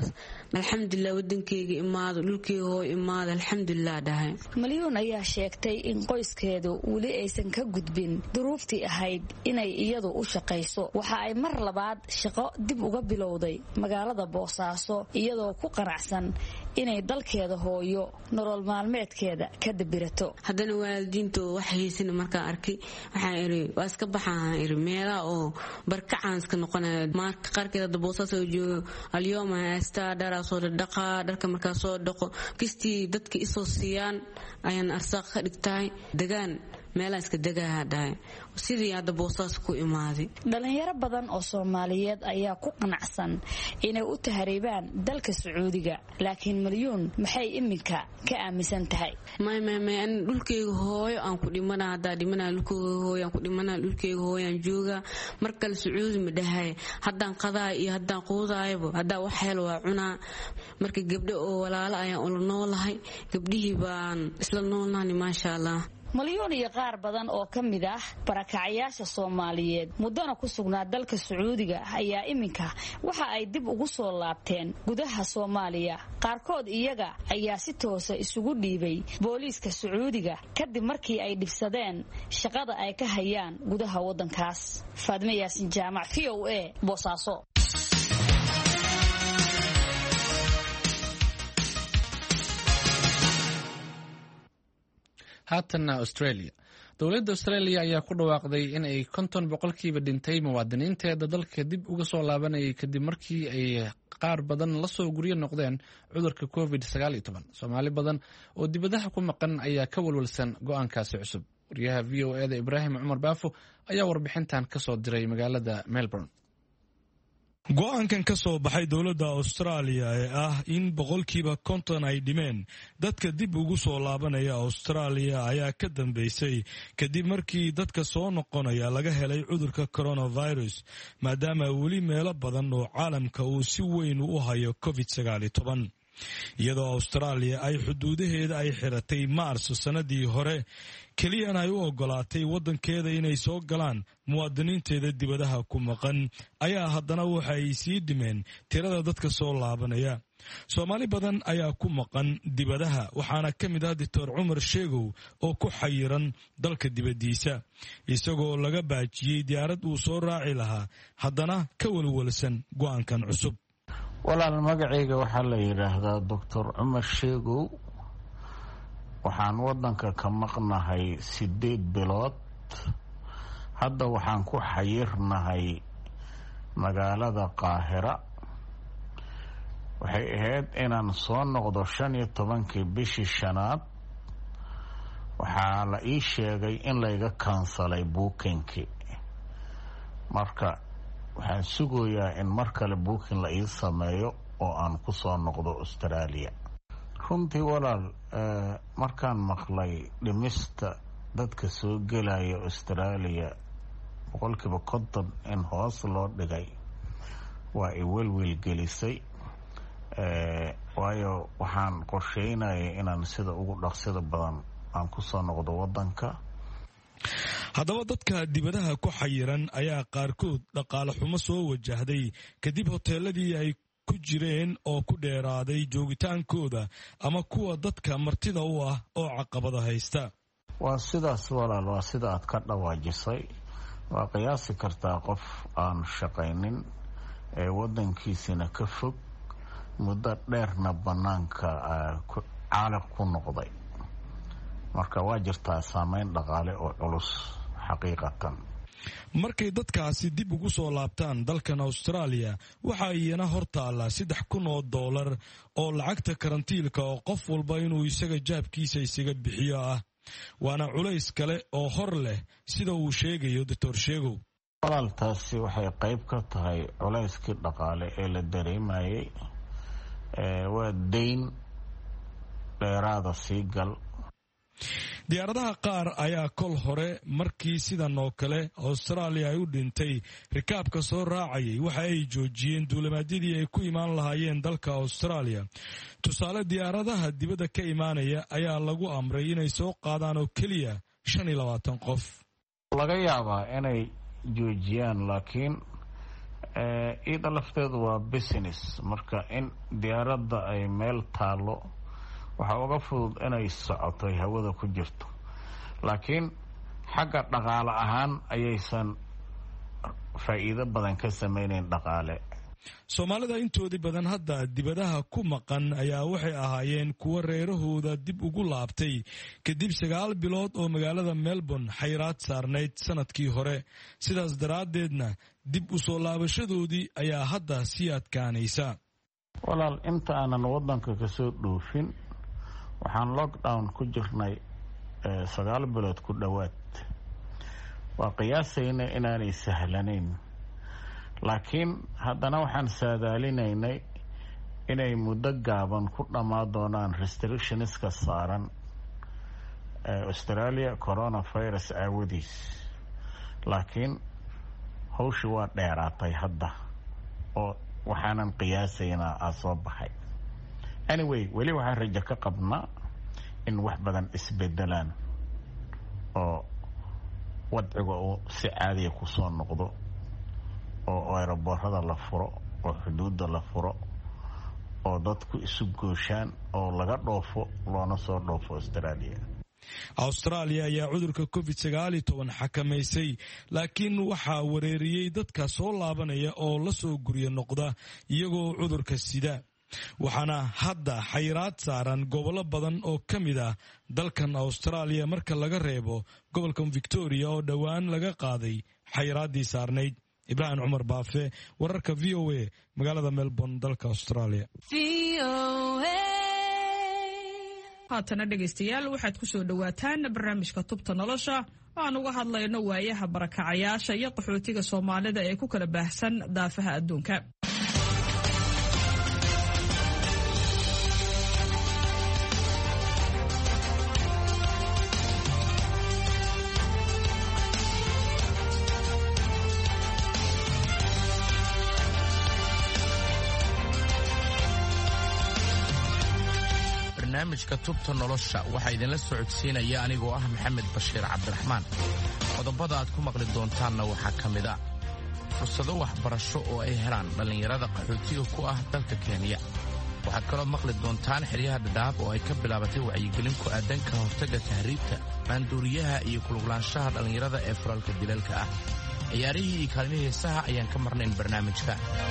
alxamdulilah wadankeyga imaado dhulkeyga hoo imaado alxamdulilah dhahay. Malyuun ayaa sheegtay in qoyskeedu weli aysan ka gudbin duruuftii ahayd inay iyadu u shaqayso. Waxa ay mar labaad shaqo dib uga bilowday magaalada Boosaaso iyadoo ku qanacsan inay dalkeeda hooyo nolol maalmeedkeeda ka dabirato. haddana waalidiintu wax haysan markaan arkay waxaan iri waa iska baxaan iri meelaha oo barkacaan iska noqonaya marka qaarkeeda Boosaaso joogo alyooma haysta dhara soo dhaqa dharka markaa soo dhaqo kistii dadka isoo siiyaan ayaan arsaaq ka dhigtay degaan meelaha iska degaa dhaay sidii hadda Boosaaso ku imaaday. dhalinyaro badan oo Soomaaliyeed ayaa ku qanacsan inay u tahriibaan dalka Sacuudiga laakiin Malyuun maxay iminka ka aaminsan tahay? may may may an dhulkeyga hooyo aan ku dhimanaa hadda dhimanaa dhulkeyga hooyo aan ku dhimanaa dhulkeyga hooyo aan jooga markale Sacuudi ma dhahay haddaan qadaa iyo haddaan quudaayba hadda wax helo waa cunaa marka gabdho oo walaalo ayaan ula noolahay gabdhihii baan isla noolnaani maasha Allah. Malyuun iyo qaar badan oo ka mid ah barakacayaasha Soomaaliyeed muddana ku sugnaa dalka Sacuudiga ayaa iminka waxa ay dib ugu soo laabteen gudaha Soomaaliya. Qaarkood iyaga ayaa si toos ah isugu dhiibay booliiska Sacuudiga kadib markii ay dhibsadeen shaqada ay ka hayaan gudaha wadankaas. Faadme Yaasin Jaamac, V O A, Boosaaso. haatanna Australia. dowladda Australia ayaa ku dhawaaqday in ay konton boqolkiiba dhintay muwaadiniinteeda dalka dib uga soo laabanayay kadib markii ay qaar badan la soo guryo noqdeen cudurka covid sagaal iyo toban. Soomaali badan oo dibadaha ku maqan ayaa ka walwalsan go'aankaasi cusub. wariyaha V O A da Ibraahim Cumar Baafo ayaa warbixintan ka soo diray magaalada Melbourne. go-aankan ka soo baxay dowladda Australia ee ah in boqolkiiba konton ay dhimeen dadka dib ugu soo laabanaya Australia ayaa ka dambeysay kadib markii dadka soo noqonaya laga helay cudurka coronavirus maadaama weli meelo badan oo caalamka uu si weyn u hayo covid sagaal iyo toban. iyadoo Australia ay xuduudaheeda ay xiratay Maarso sanadii hore keliyana ay u ogolaatay wadankeeda inay soo galaan muwaadiniinteeda dibadaha ku maqan ayaa haddana waxa ay sii dhimeen tirada dadka soo laabanaya. Soomaali badan ayaa ku maqan dibadaha waxaana ka mid ah Doctor Cumar Sheegow oo ku xayiran dalka dibadiisa isagoo laga baajiyay diyaarad uu soo raaci lahaa haddana ka walwalsan go'aankan cusub. walaal magacayga waxaa la yidhaahdaa Doctor Cumar Sheegow waxaan wadanka ka maqnahay sideed bilood hadda waxaan ku xayirnahay magaalada Qaahira. waxay ahayd inaan soo noqdo shan iyo tobankii bishii shanaad waxaa la ii sheegay in layga kansalay buukinkii marka waxaan sugayaa in mar kale booking la ii sameeyo oo aan ku soo noqdo Australia. runtii walaal markaan maqlay dhimista dadka soo gelaya Australia boqolkiiba konton in hoos loo dhigay waa i welwel gelisay waayo waxaan qorsheynaya inaan sida ugu dhaqsida badan aan ku soo noqdo wadanka. haddaba dadka dibadaha ku xayiran ayaa qaarkood dhaqaale xumo soo wajahday kadib hoteeladii ay ku jireen oo ku dheeraaday joogitaankooda ama kuwa dadka martida u ah oo caqabada haysta. waa sidaas walaal waa sida aad ka dhawaajisay. waa qiyaasi kartaa qof aan shaqaynin ee wadankiisina ka fog muddo dheerna banaanka caaliq ku noqday marka waa jirtaa saameyn dhaqaale oo culus xaqiiqatan. markay dadkaasi dib ugu soo laabtaan dalkan Australia waxa iyana hortaala saddex kun oo dollar oo lacagta karantiilka oo qof walba inuu isaga jaabkiisa isaga bixiyo ah waana culays kale oo hor leh sida uu sheegayo Doctor Sheegow. walaaltaasi waxay qayb ka tahay culayskii dhaqaale ee la dareemayay waa deyn dheeraada sii gal. diyaaradaha qaar ayaa kol hore markii sidan oo kale Australia ay u dhintay rikaabka soo raacayay waxa ay joojiyeen duulimaadyadii ay ku imaan lahaayeen dalka Australia. tusaale diyaaradaha dibadda ka imaanaya ayaa lagu amray inay soo qaadaan oo keliya shan iyo labaatan qof. laga yaabaa inay joojiyaan laakiin iyada lafteedu waa business, marka in diyaaradda ay meel taalo waxaa uga fudud inay socoto ay hawada ku jirto, laakiin xagga dhaqaale ahaan ayaysan faa'iido badan ka samaynayn dhaqaale. soomaalida intoodii badan hadda dibadaha ku maqan ayaa waxay ahaayeen kuwa reerahooda dib ugu laabtay kadib sagaal bilood oo magaalada Melbourne xayiraad saarnayd sanadkii hore. sidaas daraaddeedna dib u soo laabashadoodii ayaa hadda sii adkaanaysa. walaal inta aanan waddanka ka soo dhoofin waxaan lockdown ku jirnay sagaal bilood ku dhowaad. waa qiyaasayna inaanay sahlanayn, laakiin haddana waxaan saadaalinaynay inay muddo gaaban ku dhammaan doonaan restrictionska saaran Australia coronavirus aawadiis, laakiin hawshu waa dheeraatay hadda oo waxaanan qiyaasaynaa aa soo baxay. anyway weli waxaan rajo ka qabnaa in wax badan isbedelaan oo wadciga uu si caadiya ku soo noqdo, oo aeroboorada la furo, oo xuduudda la furo, oo dadku isu gooshaan, oo laga dhoofo loona soo dhoofo Australia. Australia ayaa cudurka covid sagaal iyo toban xakamaysay, laakiin waxaa wareeriyey dadka soo laabanaya oo la soo guryo noqda iyagoo cudurka sida. waxaana hadda xayiraad saaran gobollo badan oo ka mid ah dalkan Australia marka laga reebo gobolkan Victoria oo dhowaan laga qaaday xayiraaddii saarnayd. Ibrahim Cumar Baafe, wararka V O A, magaalada Melbourne, dalka Australia. haatana dhegaystayaal waxaad ku soo dhowaataan barnaamijka tubta nolosha oo aan uga hadlayno waayaha barakacayaasha iyo qaxootiga Soomaalida ee ku kala baahsan daafaha adduunka. barnaamijka tubta nolosha waxaa idinla socodsiinaya anigoo ah Maxamed Bashiir Cabdiraxmaan. qodobada aad ku maqli doontaanna waxaa ka mid ah fursado waxbarasho oo ay helaan dhallinyarada qaxootiga ku ah dalka Kenya. waxaad kaloo maqli doontaan xeryaha Dadaab oo ay ka bilaabatay wacyigelin ku aadan ka hortagga tahriibta, maanduuriyaha iyo kuluglaanshaha dhallinyarada ee falalka dilalka ah. ciyaarihii iyo kaalmihii heesaha ayaan ka marnayn barnaamijka.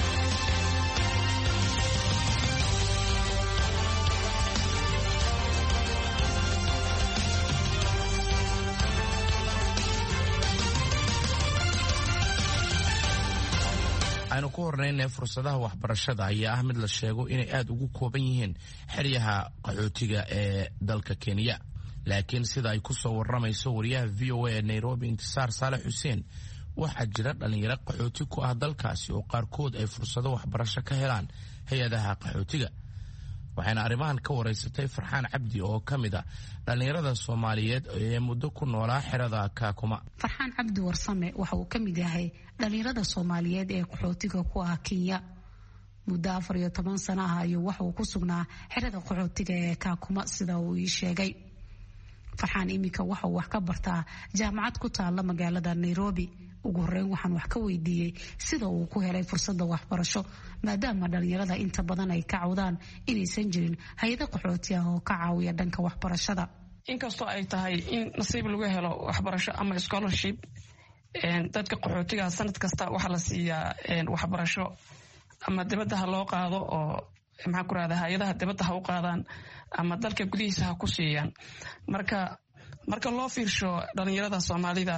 aynu ku hornaynay fursadaha waxbarashada ayaa ah mid la sheego inay aad ugu kooban yihiin xeryaha qaxootiga ee dalka Kenya. laakiin sida ay ku soo warramayso wariyaha V O A ee Nairobi Intisaar Saalax Xuseen, waxaa jira dhalinyaro qaxooti ku ah dalkaasi oo qaarkood ay fursado waxbarasho ka helaan hay-adaha qaxootiga. waxayna arrimahan ka waraysatay Farxaan Cabdi oo ka mid ah dhalinyarada Soomaaliyeed ee muddo ku noolaa xerada Kaakuma. Farxaan Cabdi Warsame waxa uu ka mid yahay dhalinyarada Soomaaliyeed ee qaxootiga ku ah Kenya. muddo afar iyo toban sano ah ayuu waxa uu ku sugnaa xerada qaxootiga ee Kaakuma sida uu ii sheegay. Farxaan imika waxa uu wax ka bartaa jaamacad ku taala magaalada Nairobi. ugu horeyn waxaan wax ka weydiiyey sida uu ku helay fursadda waxbarasho maadaama dhalinyarada inta badan ay ka cawdaan inaysan jirin hay'ado qaxooti ah oo ka caawiya dhanka waxbarashada. inkastoo ay tahay in nasiib lagu helo waxbarasho ama scholarship, dadka qaxootiga sanad kasta waxa la siiyaa waxbarasho ama dibadda ha loo qaado oo maxaa ku raada hay'adaha dibadda ha u qaadaan ama dalka gudihiisa ha ku siiyaan. marka marka loo fiirsho dhalinyarada Soomaalida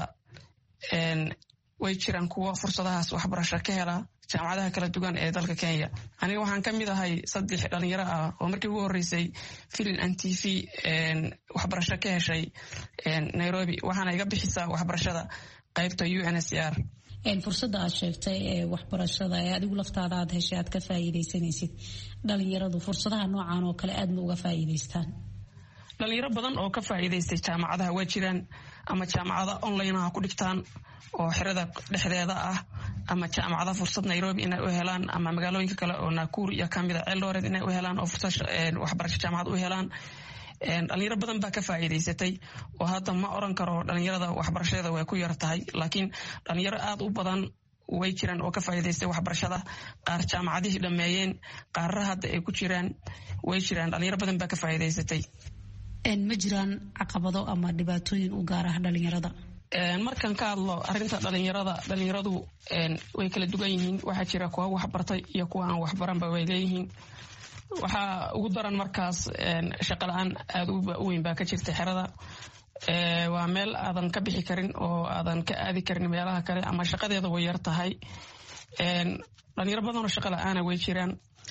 way jiraan kuwa fursadahaas waxbarasho ka hela jaamacadaha kala duwan ee dalka Kenya. aniga waxaan ka mid ahay saddex dhalinyaro ah oo markii ugu horeysay film and T V waxbarasho ka heshay Nairobi, waxaana iga bixisaa waxbarashada qaybta U N H C R. fursadda aad sheegtay ee waxbarashada ee adigu laftaada aad heshay aad ka faa'iidaysanaysid, dhalinyaradu fursadaha noocan oo kale aad ma uga faa'iidaystaan? dhalinyaro badan oo ka faa'iidaystay jaamacadaha waa jiraan, ama jaamacada online ah ku dhigtaan oo xerada dhexdeeda ah, ama jaamacada fursad Nairobi inay u helaan, ama magaalooyinka kale oo Nakuru iyo kamida Eldoret inay u helaan oo fursad waxbarasho jaamacad u helaan. dhalinyaro badan baa ka faa'iidaysatay oo hadda ma oran karo dhalinyarada waxbarashada way ku yar tahay, laakiin dhalinyaro aad u badan way jiraan oo ka faa'iidaystay waxbarashada qaar jaamacadihii dhammeeyeen qaarra hadda ay ku jiraan way jiraan dhalinyaro badan baa ka faa'iidaysatay. ma jiraan caqabado ama dhibaatooyin u gaar ah dhalinyarada? markaan ka hadlo arrinta dhalinyarada dhalinyaradu way kala duwan yihiin. waxaa jira kuwa waxbartay iyo kuwa aan waxbaranba way leeyihiin. waxaa ugu daran markaas shaqo la-aan aada u weyn baa ka jirta xerada. waa meel aadan ka bixi karin oo aadan ka aadi karin meelaha kale ama shaqadeeda way yar tahay. dhalinyaro badanoo shaqo la-aana way jiraan.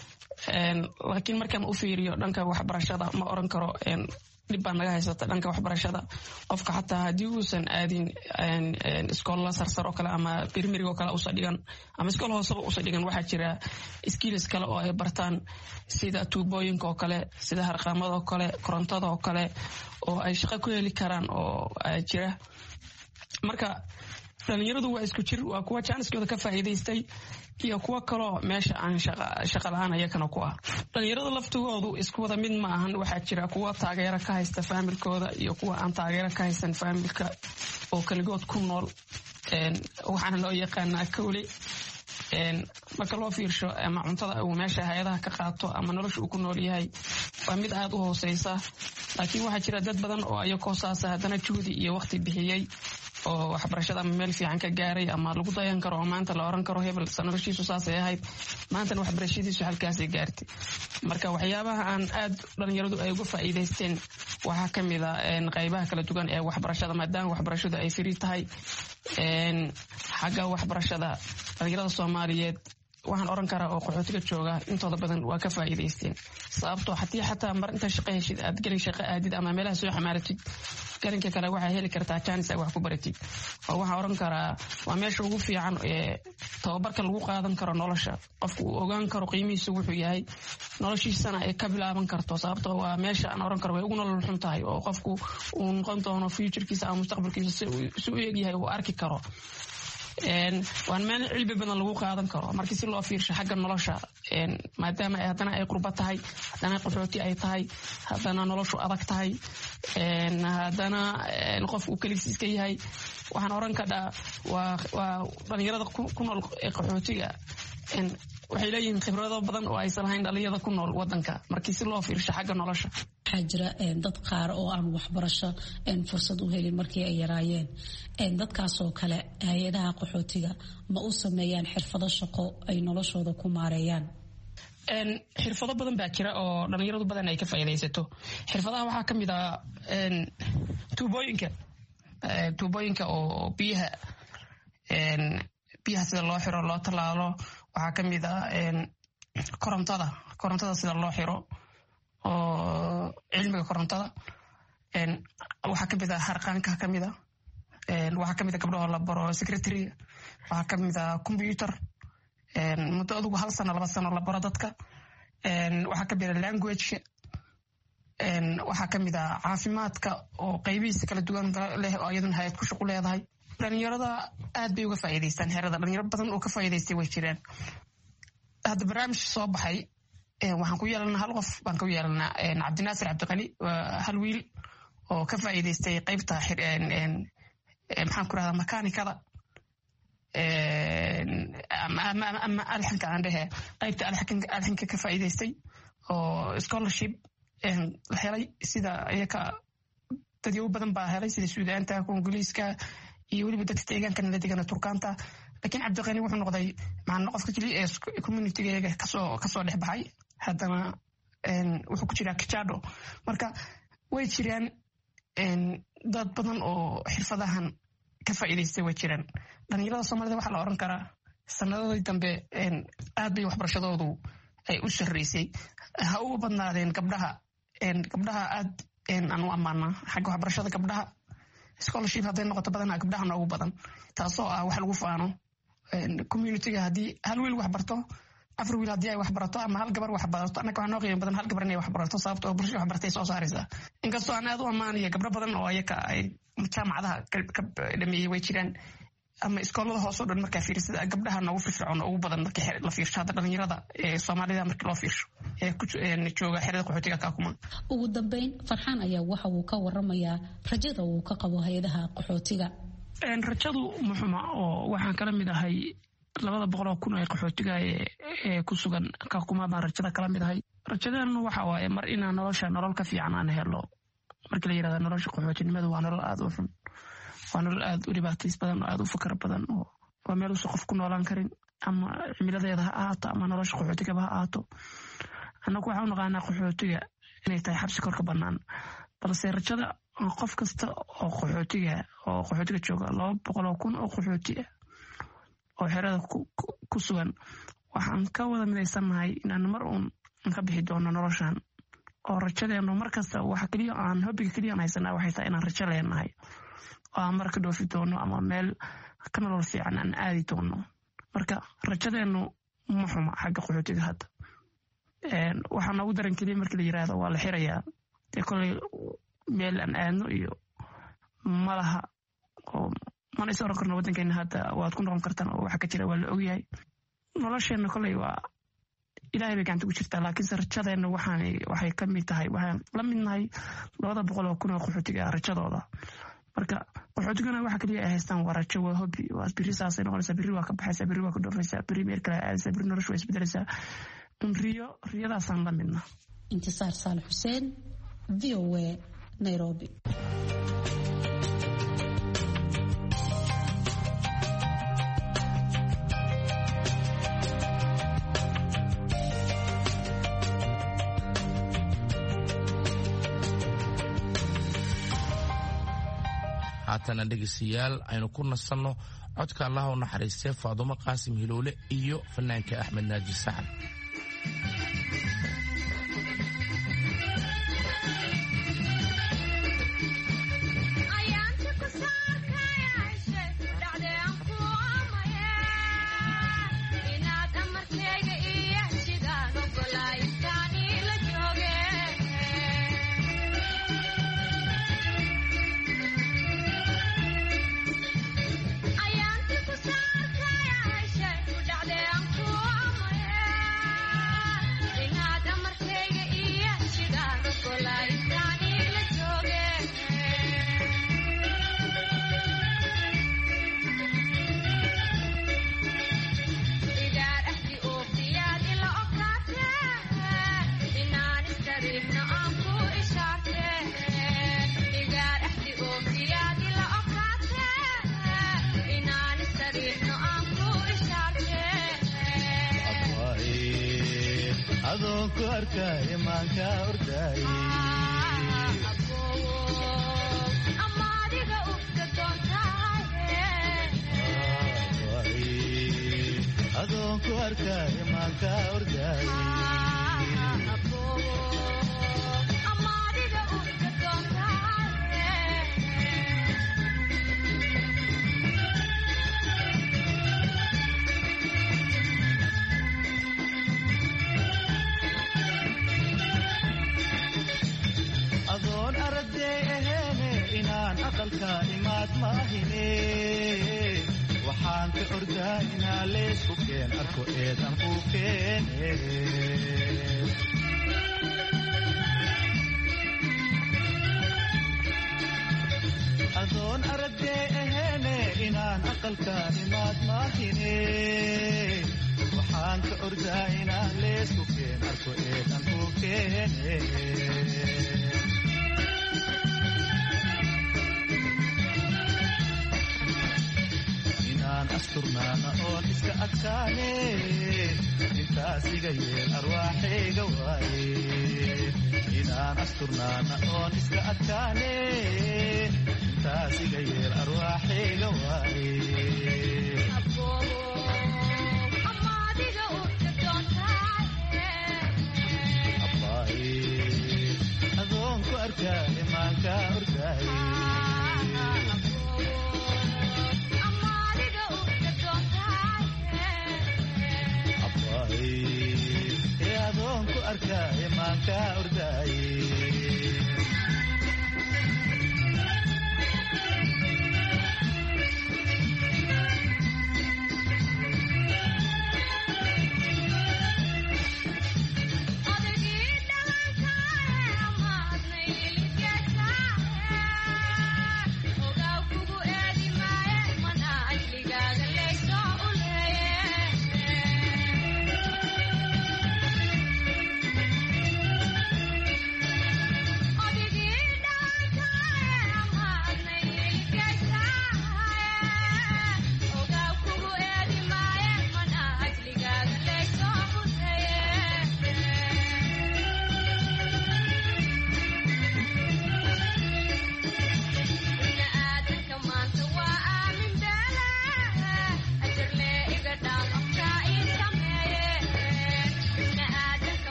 laakiin markaan u fiiriyo dhanka waxbarashada ma oran karo dhib baa naga haysata dhanka waxbarashada. qofka xataa haddii uusan aadin iskoolla sarsar oo kale ama birmirig oo kale usa dhigan ama iskool hooseba usa dhigan waxaa jira skills kale oo ay bartaan sida tuubooyinka oo kale sida harqaamada oo kale korontada oo kale oo ay shaqo ku heli karaan oo jira. marka dhalinyaradu waa isku jir waa kuwa jaaniskooda ka faa'iidaystay iyo kuwa kaloo meesha aan shaqa la-aan ayakana ku ah. dhalinyarada laftigoodu isku wada mid ma ahan. waxaa jira kuwa taageero ka haysta faamilkooda iyo kuwa aan taageero ka haysan faamilka oo kaligood ku nool. waxaana loo yaqaanaa kawle. marka loo fiirsho ama cuntada uu meesha hay-adaha ka qaato ama nolosha uu ku nool yahay waa mid aada u hooseysa. laakiin waxaa jira dad badan oo ayakoo saasa haddana juhdi iyo waqti bixiyey oo waxbarashada ama meel fiican ka gaaray ama lagu dayan karo oo maanta la oran karo hebel noloshiisu saasay ahayd maantana waxbarashadiisu halkaasay gaartay. marka waxyaabaha aan aad dhalinyaradu ay uga faa'iidaysteen waxaa ka mid a qaybaha kala duwan ee waxbarashada maadaama waxbarashadu ay firi tahay. xagga waxbarashada dhalinyarada soomaaliyeed waxaan oran karaa oo qaxootiga jooga intooda badan waa ka faa'iidaysteen. sababtoo haddii xataa mar inta shaqo heshid aad gelin shaqo aadid ama meelaha soo xamaaratid galinka kale waxaa heli kartaa jaanis aad wax ku baratid. oo waxaan oran karaa waa meesha ugu fiican ee tababarka lagu qaadan karo nolosha. qofku uu ogaan karo qiimihiisa wuxuu yahay noloshiisana ay ka bilaaban karto. sababtoo waa meesha aan oran karo way ugu nolol xun tahay oo qofku uu noqon doono futurkiisa ama mustaqbalkiisa si u eegyahay uu arki karo. waan meel cilmi badan lagu qaadan karo markii si loo fiirsho xagga nolosha maadaama haddana ay qurba tahay haddana qaxooti ay tahay haddana noloshu adag tahay haddana qof uu keligiis iska yahay. waxaan oran kadhaa waa dhalinyarada ku nool ee qaxootiga waxay leeyihiin khibrado badan oo aysan lahayn dhalinyarada ku nool wadanka markii si loo fiirsho xagga nolosha. waxaa jira dad qaar oo aan waxbarasho fursad u helin markii ay yaraayeen. dadkaasoo kale hay-adaha qaxootiga ma u sameeyaan xirfado shaqo ay noloshooda ku maareeyaan? xirfado badan baa jira oo dhalinyaradu badan ay ka faa'iidaysato. xirfadaha waxaa ka mid ah tuubooyinka tuubooyinka oo biyaha biyaha sida loo xiro loo tallaalo. waxaa ka mid ah korontada korontada sida loo xiro oo cilmiga korontada. waxaa ka mid ah harqaanka ka mid ah. waxaa ka mid ah gabdhaho la baro secretary. waxaa ka mid ah computer muddo adugu hal sano laba sano la baro dadka. waxaa ka mid ah languageka. waxaa ka mid ah caafimaadka oo qaybihiisa kala duwan leh oo iyaduna hay-ad ku shaqu leedahay. dhalinyarada aad bay uga faa'iidaystaan xerada. dhalinyaro badan oo ka faa'iidaystay way jiraan. hadda barnaamij soo baxay waxaan ku yeelanaa hal qof baan ku yeelanaa cabdinaasir cabdiqani waa hal wiil oo ka faa'iidaystay qaybta maxaan ku rahdaa makaanikada ama alxanka aan dhehe qaybta alxanka ka faa'iidaystay oo scholarship la helay sida iyaka dadyo badan baa helay sida suudaanta kongoliiska iyo weliba dadka deegaankan la degana turkaanta. laakiin cabdiqani wuxuu noqday macna qofka keliya ee communitygeega kasoo kasoo dhex baxay haddana wuxuu ku jiraa kijado. marka way jiraan dad badan oo xirfadahan ka faa'iidaystay way jiraan. dhalinyarada soomaalida waxaa la oran karaa sanadadii dambe aad bay waxbarashadoodu ay u sarreysay. ha uga badnaadeen gabdhaha gabdhaha aad aan u ammaanaa xagga waxbarashada gabdhaha. scholarship hadday noqoto badanaa gabdhaha noogu badan taasoo ah wax lagu faano. communityga haddii hal wiil wax barto afar wiil haddii ay wax barato ama hal gabar wax barato annaga waxaa noo qiimo badan hal gabar inay wax barato sababto oo bulshada wax bartay soo saaraysaa. inkastoo aan aad u ammaanaya gabdho badan oo ayaka ay jaamacadaha ka dhameeyey way jiraan ama iskoolada hoos oo dhan markaa fiirsada gabdhaha noogu firfircoon ugu badan markii la fiirsho hadda dhalinyarada ee soomaalida markii loo fiirsho ee ku jooga xerada qaxootiga kaakuma. ugu dambeyn farxaan ayaa waxa uu ka waramayaa rajada uu ka qabo hay-adaha qaxootiga. rajadu muxuma oo waxaan kala mid ahay labada boqol oo kun ee qaxootiga ee ku sugan Kakuma baan rajada kala mid ahay rajadeenu waxa waaye mar inaan nolosha nolol ka fiican aan helo markii la yiraahdo nolosha qaxootinimadu waa nolol aad u xun waa nolol aad u dhibaatays badan oo aad u fakar badan oo waa meel uu qof ku noolaan karin ama cimiladeeda ha ahaato ama nolosha qaxootiga ha ahaato anagu waxaan naqaanaa qaxootiga inay tahay xabsi korka bannaan balse rajada qof kasta oo qaxootiga oo qaxootiga jooga laba boqol oo kun oo qaxooti ah oo xerada ku sugan waxaan ka wada midaysanahay inaan mar uun ka bixi doono noloshan oo rajadeenu mar kasta waxa kaliya aan hobbiga kaliya aan haysanaa waxay tahay inaan rajo leenahay oo aan marka dhoofi doono ama meel ka nolol fiican aan aadi doono marka rajadeenu ma xuma xagga qaxootiga hadda waxaa noogu daran keliya markii la yiraahdo waa la xirayaa dee koley meel aan aadno iyo malaha oo mana is oran karno waddankeena hadda waad ku noqon kartaan oo waxa ka jira waa la ogyahay nolosheena koley waa ilaahay bay gacanta ku jirtaa laakiinse rajadeenna waxaanay waxay ka mid tahay waxaan la mid nahay labada boqol oo kun oo qaxootiga rajadooda marka qaxootigana waxa kaliya ay haystaan waa rajo waa hobby waa biri saasay noqonaysaa biri waa ka baxaysaa biri waa ka dhoofaysaa biri meel kale aadaysaa biri noloshu way isbedelaysaa un riyo riyadaasaan la midna intisaar saalax xuseen v o a Nairobi. haatana dhegeystayaal aynu ku nasanno codka allah u naxariistay Faadumo Qaasim Hiloole iyo fanaanka Axmed Naaji Saxan. waxaan ka ordaa inaa leesku keen arko eedan ku keene adoon aragdee aheene inaan aqalka imaad maahine waxaan ka ordaa inaa leesku keen arko eedan ku keene asturnaana oon iska adkaane intaas iga yeel arwaaxayga waaye inaan asturnaana oon iska adkaane intaas iga yeel arwaaxayga waaye abbaaye adoon ku arkaaye maanka ordaaye adoonku arkaaye maanka ordaaye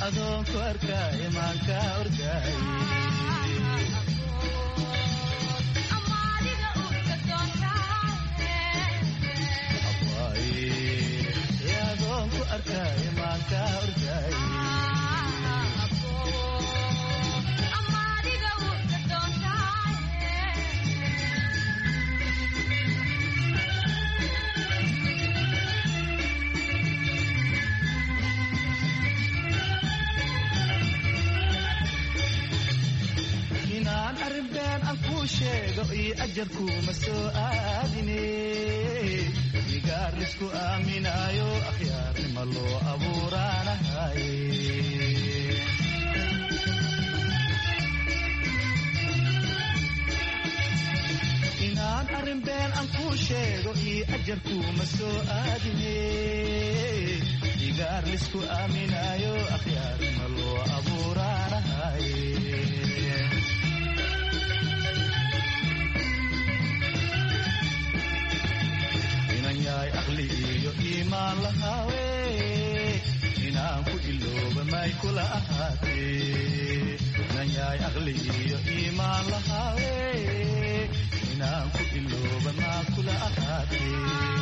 adoonku arkaay maanka ordaay adoonku arkaay maanka ordaay sheego iyo ajarku ma soo aadine digaar lisku aaminaayo akhyaarnima loo abuuraanahay inaan arrin been aan kuu sheego iyo ajarku ma soo aadine digaar lisku aaminaayo akhyaarnima loo abuuraanahay aqli iyo iimaan lahaawe inaan ku ilooba may kula ahaatee nanyaay aqli iyo iimaan lahaawe inaan ku ilooba maa kula ahaatee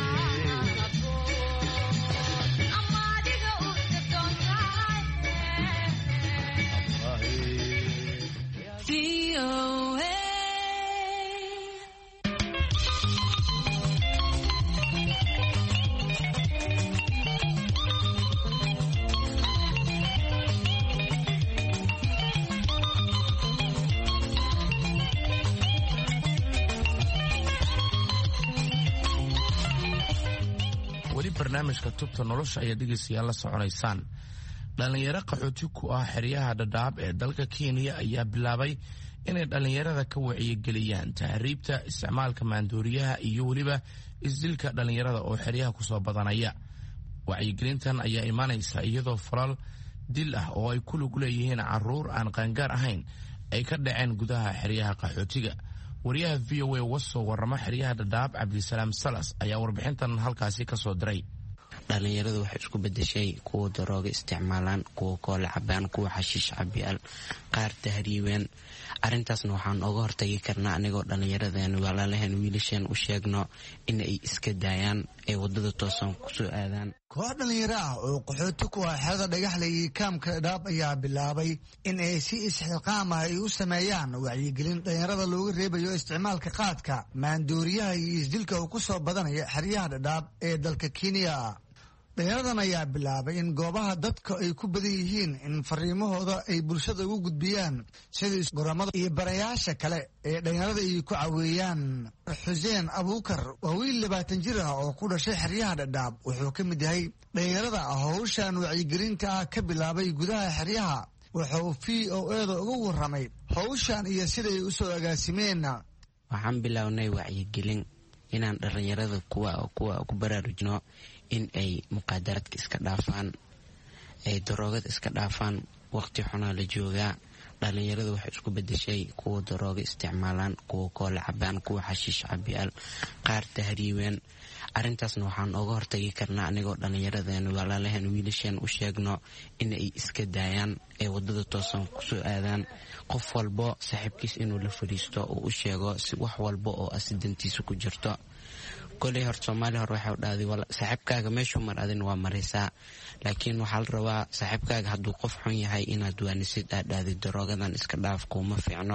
barnaamijka tubta nolosha ayaa dhegaystayaal la soconaysaan. dhallinyaro qaxooti ku ah xeryaha dhadhaab ee dalka Kenya ayaa bilaabay inay dhallinyarada ka wacyigeliyaan tahriibta, isticmaalka maandooriyaha iyo weliba isdilka dhallinyarada oo xeryaha kusoo badanaya. wacyigelintan ayaa imaanaysa iyadoo falal dil ah oo ay ku lug leeyihiin caruur aan qaangaar ahayn ay ka dhaceen gudaha xeryaha qaxootiga. wariyaha V O A wasoo warama xeryaha dhadhaab Cabdisalaam Salas ayaa warbixintan halkaasi ka soo diray. dhalinyaradu waxay isku bedeshay kuwa darooga isticmaalaan, kuwa koole cabaan, kuwa xashiish cabiyaal, qaar tahriibeen. arrintaasna waxaan uga hortagi karnaa anigoo dhallinyaradeen walaalaheen wiilasheen u sheegno in ay iska daayaan ee wadada toosan kusoo aadaan. koox dhalinyaro ah oo qaxooti ku ah xerada dhagaxle iyo kaamka dhadhaab ayaa bilaabay in ay si isxilqaam ah ay u sameeyaan wacyigelin dhalinyarada looga reebayo isticmaalka qaadka, maandooriyaha iyo isdilka uu ku soo badanaya xeryaha dhadhaab ee dalka Kenya. dhalinyaradan ayaa bilaabay in goobaha dadka ay ku badan yihiin in fariimahooda ay bulshada ugu gudbiyaan sida goramada iyo barayaasha kale ee dhalinyarada ay ku caweeyaan. xuseen abuukar waa wiil labaatan jir ah oo ku dhashay xeryaha dhadhaab, wuxuu ka mid yahay dhalinyarada howshan wacyigelinta ah ka bilaabay gudaha xeryaha. wuxuu V O A da uga warramay howshan iyo siday u soo agaasimeen. waxaan bilownay wacyigelin inaan dhalinyarada kuwa kuwa ku baraarujno in ay muqaadaraadka iska dhaafaan, ay daroogada iska dhaafaan. waqti xunaa la joogaa, dhalinyaradu waxay isku bedeshay kuwa darooga isticmaalaan, kuwa koole cabaan, kuwa xashiish cabiyaal, qaar tahriibeen. arrintaasna waxaan uga hortagi karnaa anigoo dhallinyaradeen walaalaheen wiilasheen u sheegno in ay iska daayaan ee wadada toosan kusoo aadaan. qof walbo saaxiibkiis inuu la fadhiisto oo u sheego si wax walba oo asidantiisa ku jirto. koley hor Soomaali hor waxay u dhaaday wala saaxiibkaaga meeshu mar adin waa maraysaa, laakiin waxaa la rabaa saaxiibkaaga hadduu qof xun yahay inaad waanisid aad dhaadid daroogadan iska dhaaf kuma fiicno.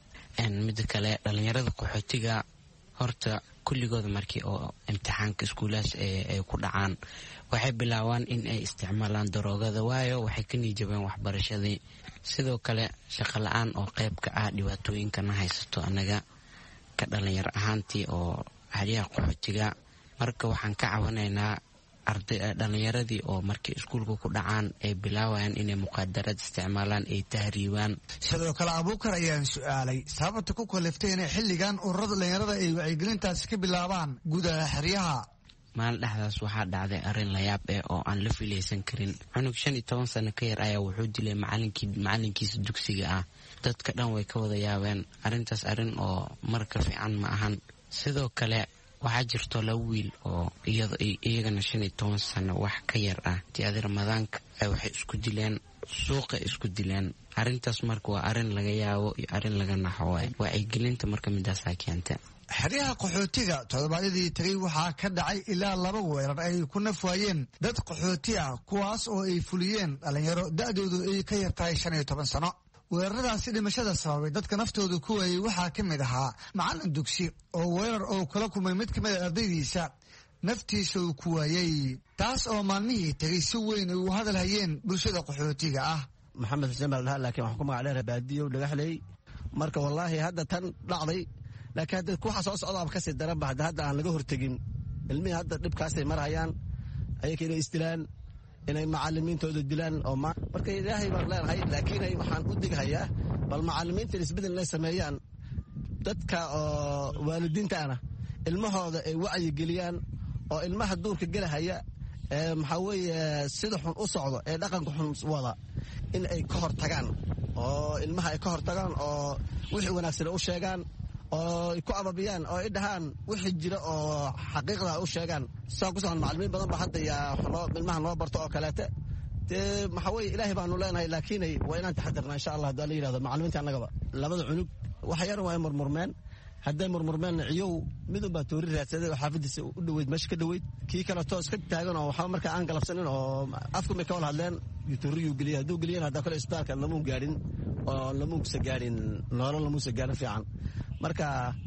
mid kale dhalinyarada qaxootiga horta kulligooda markii oo imtixaanka iskuulaas ay ku dhacaan waxay bilaabaan in ay isticmaalaan daroogada, waayo waxay ka niyajabeen waxbarashadii. sidoo kale shaqo la-aan oo qayb ka ah dhibaatooyinkana haysato anaga ka dhalinyaro ahaantii oo xeryaha qaxootiga. marka waxaan ka caawinaynaa arday dhalinyaradii oo markay iskuulka ku dhacaan ay bilaawayaan inay muqaadarad isticmaalaan, ay tahriibaan. sidoo kale abuukar ayaan su-aalay sababta ku kaliftay inay xilligan ururada dhalinyarada ay wacyigelintaasi ka bilaabaan gudaha xeryaha. maalin dhexdaas waxaa dhacday arrin layaab eh oo aan la filaysan karin. cunug shan iyo toban sano ka yar ayaa wuxuu dilay macalinkii macalinkiisa dugsiga ah. dadka dhan way ka wada yaabeen. arrintaas arrin oo marka fiican ma ahan. sidoo kale waxaa jirto laba wiil oo iyagana shan iyo toban sano wax ka yar ah. tiadi ramadaanka waxay isku dileen suuqa isku dilaan. Arrintaas marka waa arrin laga yaabo iyo arrin laga naxo waay. Wacyigelinta marka midaasaa keenta. xeryaha qaxootiga toddobaadyadii tagay waxaa ka dhacay ilaa laba weerar ay ku nafwaayeen dad qaxooti ah kuwaas oo ay fuliyeen dhallinyaro da'doodu ay ka yar tahay shan iyo toban sano. weeraradaasi dhimashada sababay dadka naftooda ku waayey waxaa ka mid ahaa macallin dugsi oo weerar oo kala kulmay mid ka mid a ardaydiisa naftiisa uu ku waayey, taas oo maalmihii tegay si weyn ay u hadal hayeen bulshada qaxootiga ah. maxamed xuseen baa ladhahaa laakiin waxaan ku magac dheer baadiyo dhagaxley. marka wallaahi hadda tan dhacday laakiin hadda waxa soo socdaaba kasii daranba hadda hadda aan laga hortegin. ilmihii hadda dhibkaasay marhayaan ayaka inay isdilaan inay macalimiintooda dilaan oo marka ilaahay baan leenahay. laakiin waxaan u dighayaa bal macalimiintan isbedel inay sameeyaan, dadka oo waalidiintaana ilmahooda ay wacyigeliyaan oo ilmaha duurka gelahaya ee maxaa weeye sida xun u socdo ee dhaqanka xun wada in ay ka hor tagaan oo ilmaha ay ka hor tagaan oo wixii wanaagsan u sheegaan oo ay ku ababiyaan oo ay dhahaan wixii jira oo xaqiiqda u sheegaan. saa ku socon macallimiin badan ba hadda yaa ilmaha noo barto oo kaleete dee maxaa weeye ilaahay baanu leenahay. laakiin waa inaan taxadirnaa insha allah haddii la yidhahdo macallimiinta annagaba labada cunug waxa yaran waa ay murmurmeen. hadday murmurmeenna ciyow midun baa toori raadsaday oo xaafadiisa u dhoweyd meesha ka dhoweyd kii kaleetoo iska taagan oo waxba markaa aan galabsanin oo afkumay ka wal hadleen tooriyuu geliyay. hadduu geliyana haddaa kale isbitaalka lamuun gaadhin oo lamuunkusa gaadhin noolo lamuusa gaarin fiican. marka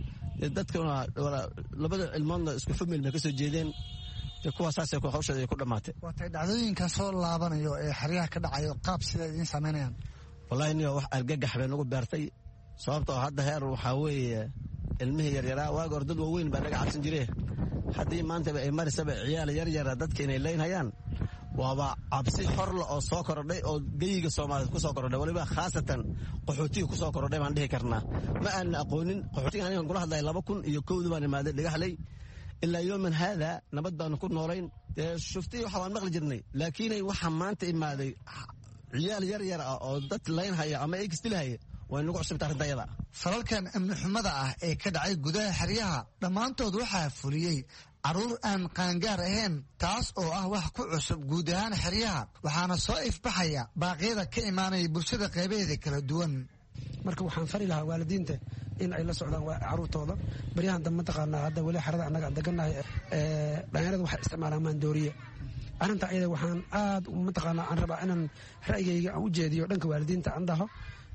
dadkuna labada ilmoodna isku famil bay ka soo jeedeen kuwaa saasay hawshada ku dhammaatay. waatay dhacdooyinka soo laabanayo ee xeryaha ka dhacayo qaab sida idiin samaynayaan? wallahi niyo wax argagax bay nagu beertay sababtoo hadda heer waxaa weeye ilmihii yaryaraa waaga hor dad waaweyn baa naga cabsan jire haddii maantaba ay marisaba ciyaal yaryara dadka inay leynhayaan waaba cabsi horla oo soo korodhay oo geyiga soomaaliyeed ku soo korodhay waliba khaasatan qaxootiga ku soo korodhay baan dhihi karnaa. ma aanan aqoonin qaxootiga anigan kula hadlaya laba kun iyo kowda baan imaaday dhagaxley ilaa yooman haada nabad baanu ku noolayn dee shuftii waxa waan maqli jirnay. laakiin waxaa maanta imaaday ciyaal yaryar ah oo dad leynhaya ama eegisdilhaya way nagu cusubta arrintayada. falalkan amni xumada ah ee ka dhacay gudaha xeryaha dhammaantood waxaa fuliyey carruur aan qaangaar ahayn, taas oo ah wax ku cusub guud ahaan xeryaha waxaana soo ifbaxaya baaqyada ka imaanaya bulshada qaybaheeda kala duwan. marka waxaan fari lahaa waalidiinta in ay la socdaan carruurtooda. baryahan dambe mataqaanaa hadda weli xerada annaga aan degannahay dhalinyarada waxay isticmaalaan maandooriye. arrinta ayada waxaan aad mataqaanaa aan rabaa inaan ra'yigayga aan u jeediyo dhanka waalidiinta aan dhaho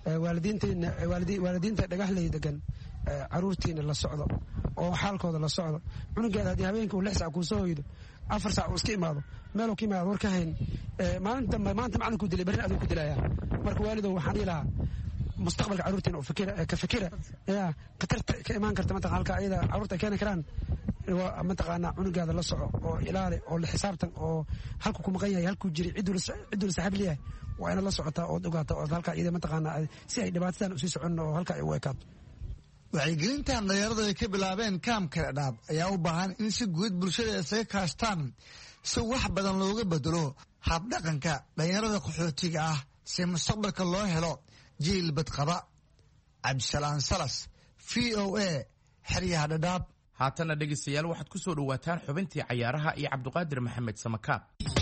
waalidiinta dhagaxley degan caruurtiina la socdo oo xaalkooda la socdo. cunugeeda haddii habeenkii uu lix sac kuu soo hoydo afar sac uu iska imaado meeluu ka imaado war ka hayn maalin dambe maanta macalinkuu dilay berrin aduu ku dilaya. marka waalidow waxaan dhihi lahaa mustaqbalka carruurtiina ka fikira yaa khatarta ka imaan karta mataqana halka ayada carruurta ay keeni karaan mataqaanaa cunugaada la soco oo ilaali oo la xisaabtan oo halku ku maqan yahay halkuu jiray cidduu la saaxiib leeyahay waa inaad la socotaa ood ogaataa ood halkaa iyada mataqaanaa si ay dhibaatadan usii socon oo halkaa ay u ekaato. wacyigelintan dhalinyaradu ay ka bilaabeen kaamka dhadhaab ayaa u baahan in si guud bulshada isaga kaashtaan si wax badan looga bedelo habdhaqanka dhalinyarada qaxootiga ah si mustaqbalka loo helo jiil badqaba. cabdisalaan salas v o a xeryaha dhadhaab. haatana dhegaystayaal waxaad ku soo dhowaataan xubintii cayaaraha iyo cabdiqaadir maxamed samakaab.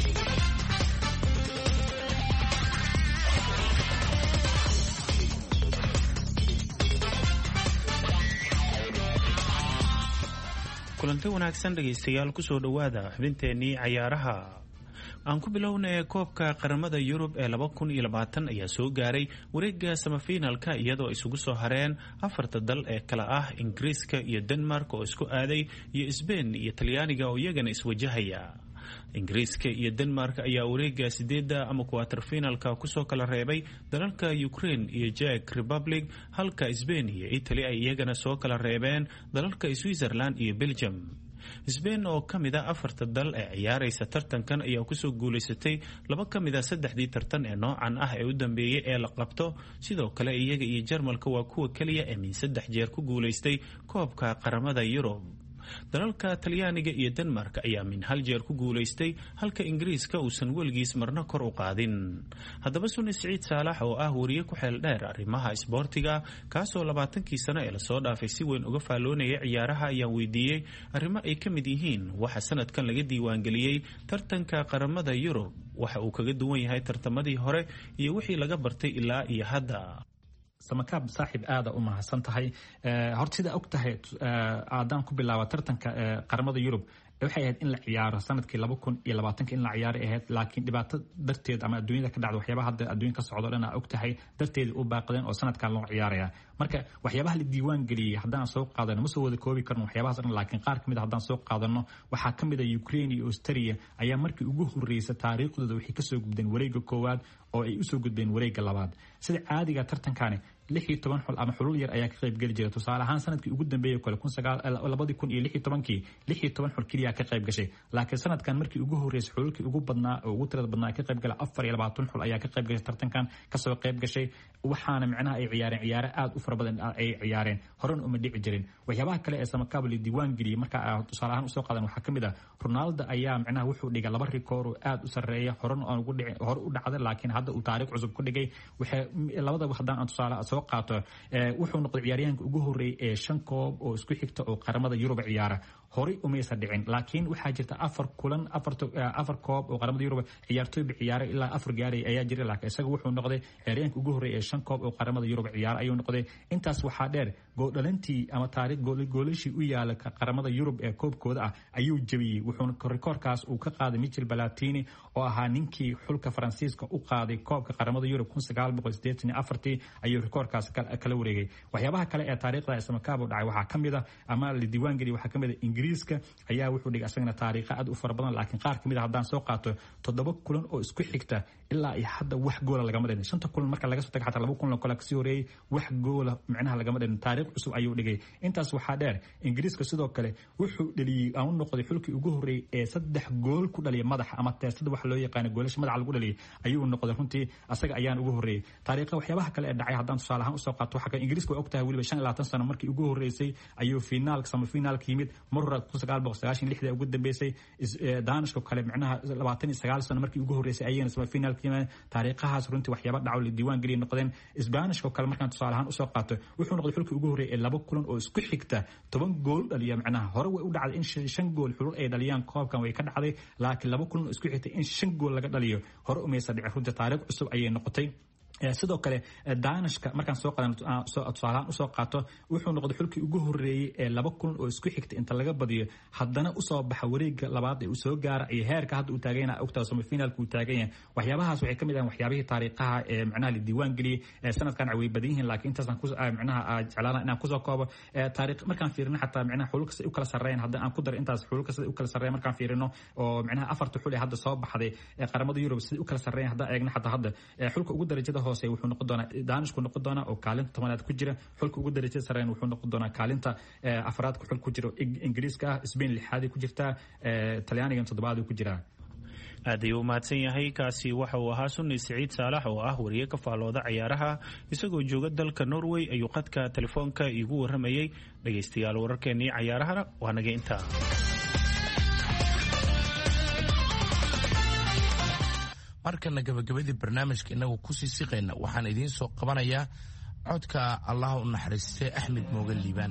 kulanti wanaagsan dhegaystayaal kusoo dhowaada xubinteennii cayaaraha. aan ku bilownay koobka qaramada yurub ee laba kun iyo labaatan ayaa soo gaaray wareega samafinalka iyadoo isugu soo hareen afarta dal ee kala ah ingiriiska iyo denmark oo isku aaday iyo sbain iyo talyaaniga oo iyagana iswajahaya. ingiriiska iyo denmark ayaa wareega sideedda ama kuwater finalka kusoo kala reebay dalalka ukraine iyo Czech Republic, halka Spain iyo Italy ay iyagana soo kala reebeen dalalka Switzerland iyo Belgium. Spain oo ka mid ah afarta dal ee ciyaaraysa tartankan ayaa kusoo guulaysatay laba ka mid ah saddexdii tartan ee noocan ah ee u dambeeyay ee la qabto. sidoo kale iyaga iyo Jarmalka waa kuwa kaliya ee min saddex jeer ku guulaystay koobka qaramada Yurub. dalalka talyaaniga iyo denmark ayaa min hal jeer ku guulaystay halka ingiriiska uusan weligiis marna kor u qaadin. haddaba suni siciid saalax oo ah wariye ku xeel dheer arrimaha isboortiga kaasoo labaatankii sano ee lasoo dhaafay si weyn uga faalloonaya ciyaaraha ayaan weydiiyey arrimo ay ka mid yihiin waxa sanadkan laga diiwaangeliyey tartanka qaramada yurub, waxa uu kaga duwan yahay tartamadii hore iyo wixii laga bartay ilaa iyo hadda. samakaab saaxiib aada u mahadsan tahay. horta sida og tahay aadaan ku bilaaba tartanka qaramada yurub waxay ahayd in la ciyaaro sanadkii laba kun iyo labaatanka in la ciyaaray ahayd, laakiin dhibaato darteed ama adduunyada ka dhacda waxyaabaha hadda adduunka ka socdo dhan aa og tahay darteeda u baaqdeen oo sanadkan loo ciyaaraya. marka waxyaabaha la diiwaan geliyey haddaan soo qaadano ma soo wada koobi karno waxyaabahaas dhan, laakiin qaar kamid a haddaan soo qaadano waxaa ka mid a Ukraine iyo Austria ayaa markii ugu horreysay taariikhdooda waxay kasoo gudbeen wareegga koowaad oo ay usoo gudbeen wareegga labaad. sida caadiga tartankani lix iyo toban xul ama xulul yar ayaa ka qayb geli jira. tusaale ahaan sanadkii ugu dambeeyay kale labadii kun iyo lix iyo tobankii lix iyo toban xul keliya ka qayb gashay, laakiin sanadkan markii ugu horreysay xululkii ugu badnaa oo ugu tirada badnaa ka qayb gala afar iyo labaatan xul ayaa ka qayb gashay tartankan kasoo qayb gashay, waxaana micnaha ay ciyaareen ciyaaro aad u fara badan ay ciyaareen horena uma dhici jirin. waxyaabaha kale ee samakaab la diiwaan geliyey marka tusaale ahaan usoo qaadan waxaa ka mid ah Ronaldo ayaa micnaha wuxuu dhigay laba rikoor oo aad u sarreeya horena aan ugu dhicin hore u dhacday, laakiin hadda uu taariikh cusub ku dhigay. waxay labadaba haddaan aan tusaale soo qaato wuxuu noqday ciyaaryahanka ugu horreeyay ee shan koob oo isku xigta oo qaramada Yurub ciyaara, horey umaysan dhicin. laakiin waxaa jirta afar kulan afar koob oo qaramada Yurub ciyaartooyba ciyaaray ilaa afar gaaray ayaa jiray, laakiin isaga wuxuu noqday ciyaaryahanka ugu horreeyay ee shan koob oo qaramada Yurub ciyaara ayuu noqday. intaas waxaa dheer gool-dhalintii ama taariikh goolashii u yaala qaramada Yurub ee koobkooda ah ayuu jabiyey, wuxuuna rikoorkaas uu ka qaaday Michel Platini oo ahaa ninkii xulka Faransiiska u qaaday koobka qaramada Yurub kun sagaal boqol siddeetan iyo afartii ayuu rikoorkaas kala wareegay. waxyaabaha kale ee taariikhda samakaab u dhacay waxaa ka mid ah ama la diiwaan geliyay waxaa ka mid ah ingiriiska ayaa wuxuu dhigay asagana taariikho aad u fara badan, laakiin qaar ka mid ah haddaan soo qaato toddoba kulan oo isku xigta ilaa iyo hadda wax goola lagama dhalin. shanta kulan marka laga soo tago xataa laba kulan kale kasii horeeyey wax goola micnaha lagama dhalin. taariikh cusub ayuu dhigay. intaas waxaa dheer ingiriiska sidoo kale wuxuu dhaliyey aan u noqday xulkii ugu horreeyay ee saddex gool ku dhaliya madaxa ama teestada waxa loo yaqaano goolasha madaxa lagu dhaliyay ayuu noqday. runtii asaga ayaan ugu horreeyay. taariikha waxyaabaha kale ee dhacay haddaan tusaale ahaan usoo qaato waxaa kale ingiriiska way og tahay weliba shan iyo labaatan sano markii ugu horreysay ayuu finaalka sama finaalka yimid mar hore kun sagaal boqol sagaashan iyo lixda ugu dambeysay. daanishka kale micnaha labaatan iyo sagaal sano markii ugu horreysay ayayna sama finaalka yimid. taariikhahaas runtii waxyaaba dhaco la diiwaan geliyay noqdeen. isbaanishka kale markaan tusaale ahaan usoo qaato wuxuu noqday xulkii ugu horreeyay ee laba kulan oo isku xigta toban gool dhaliya. micnaha hore way u dhacday in shan gool xulul ay dhaliyaan koobkan way ka dhacday, laakiin laba kulan oo isku xigta in shan gool laga dhaliyo hore umaysa dhicin. runtii taariikh cusub ayay noqotay. sidoo kale daanishka markaan soo qaadan tusaalahaan usoo qaato wuxuu noqday xulkii ugu horreeyey ee laba kulan oo isku xigta inta laga badiyo haddana usoo baxa wareegga labaad ee uu soo gaara iyo heerka hadda uu taagan yahay ogtaa semifinaalka uu taagan yahay. waxyaabahaas waxay ka mid ahaan waxyaabihii taariikhaha ee micnaha la diiwaan geliyey. sanadkan way badan yihiin, laakiin intaasaan ku micnaha jeclaana inaan kusoo koobo taariikh markaan fiirino xataa micnaha xululka siday u kala sarreeyaan haddii aan ku daro intaas xululka siday u kala sarreeyaan markaan fiirino oo micnaha afarta xul ee hadda soo baxday ee qaramada Yurub siday u kala sarreeyaan haddaan eegno xataa hadda xulka ugu darajada hoose wuxuu noqon doonaa daanishku noqon doonaa oo kaalinta tobanaad ku jira. xulka ugu darajada sarreeyaan wuxuu noqon doonaa kaalinta afraad ku xul ku jiro ingiriiska ah. Spain lixaad ku jirtaa, talyaanigan toddobaad ku jiraa. aad ayuu u mahadsan yahay. kaasi waxa uu ahaa Sunni Siciid Saalax oo ah wariye ka faallooda ciyaaraha isagoo jooga dalka Norway ayuu qadka telefoonka iigu waramayay. dhegaystayaal wararkeenii ciyaarahana waa naga intaa. markana gabagabadii barnaamijka inagu kusii siqayna waxaan idiin soo qabanayaa codka allah u naxariistay Axmed Mooga Liibaan.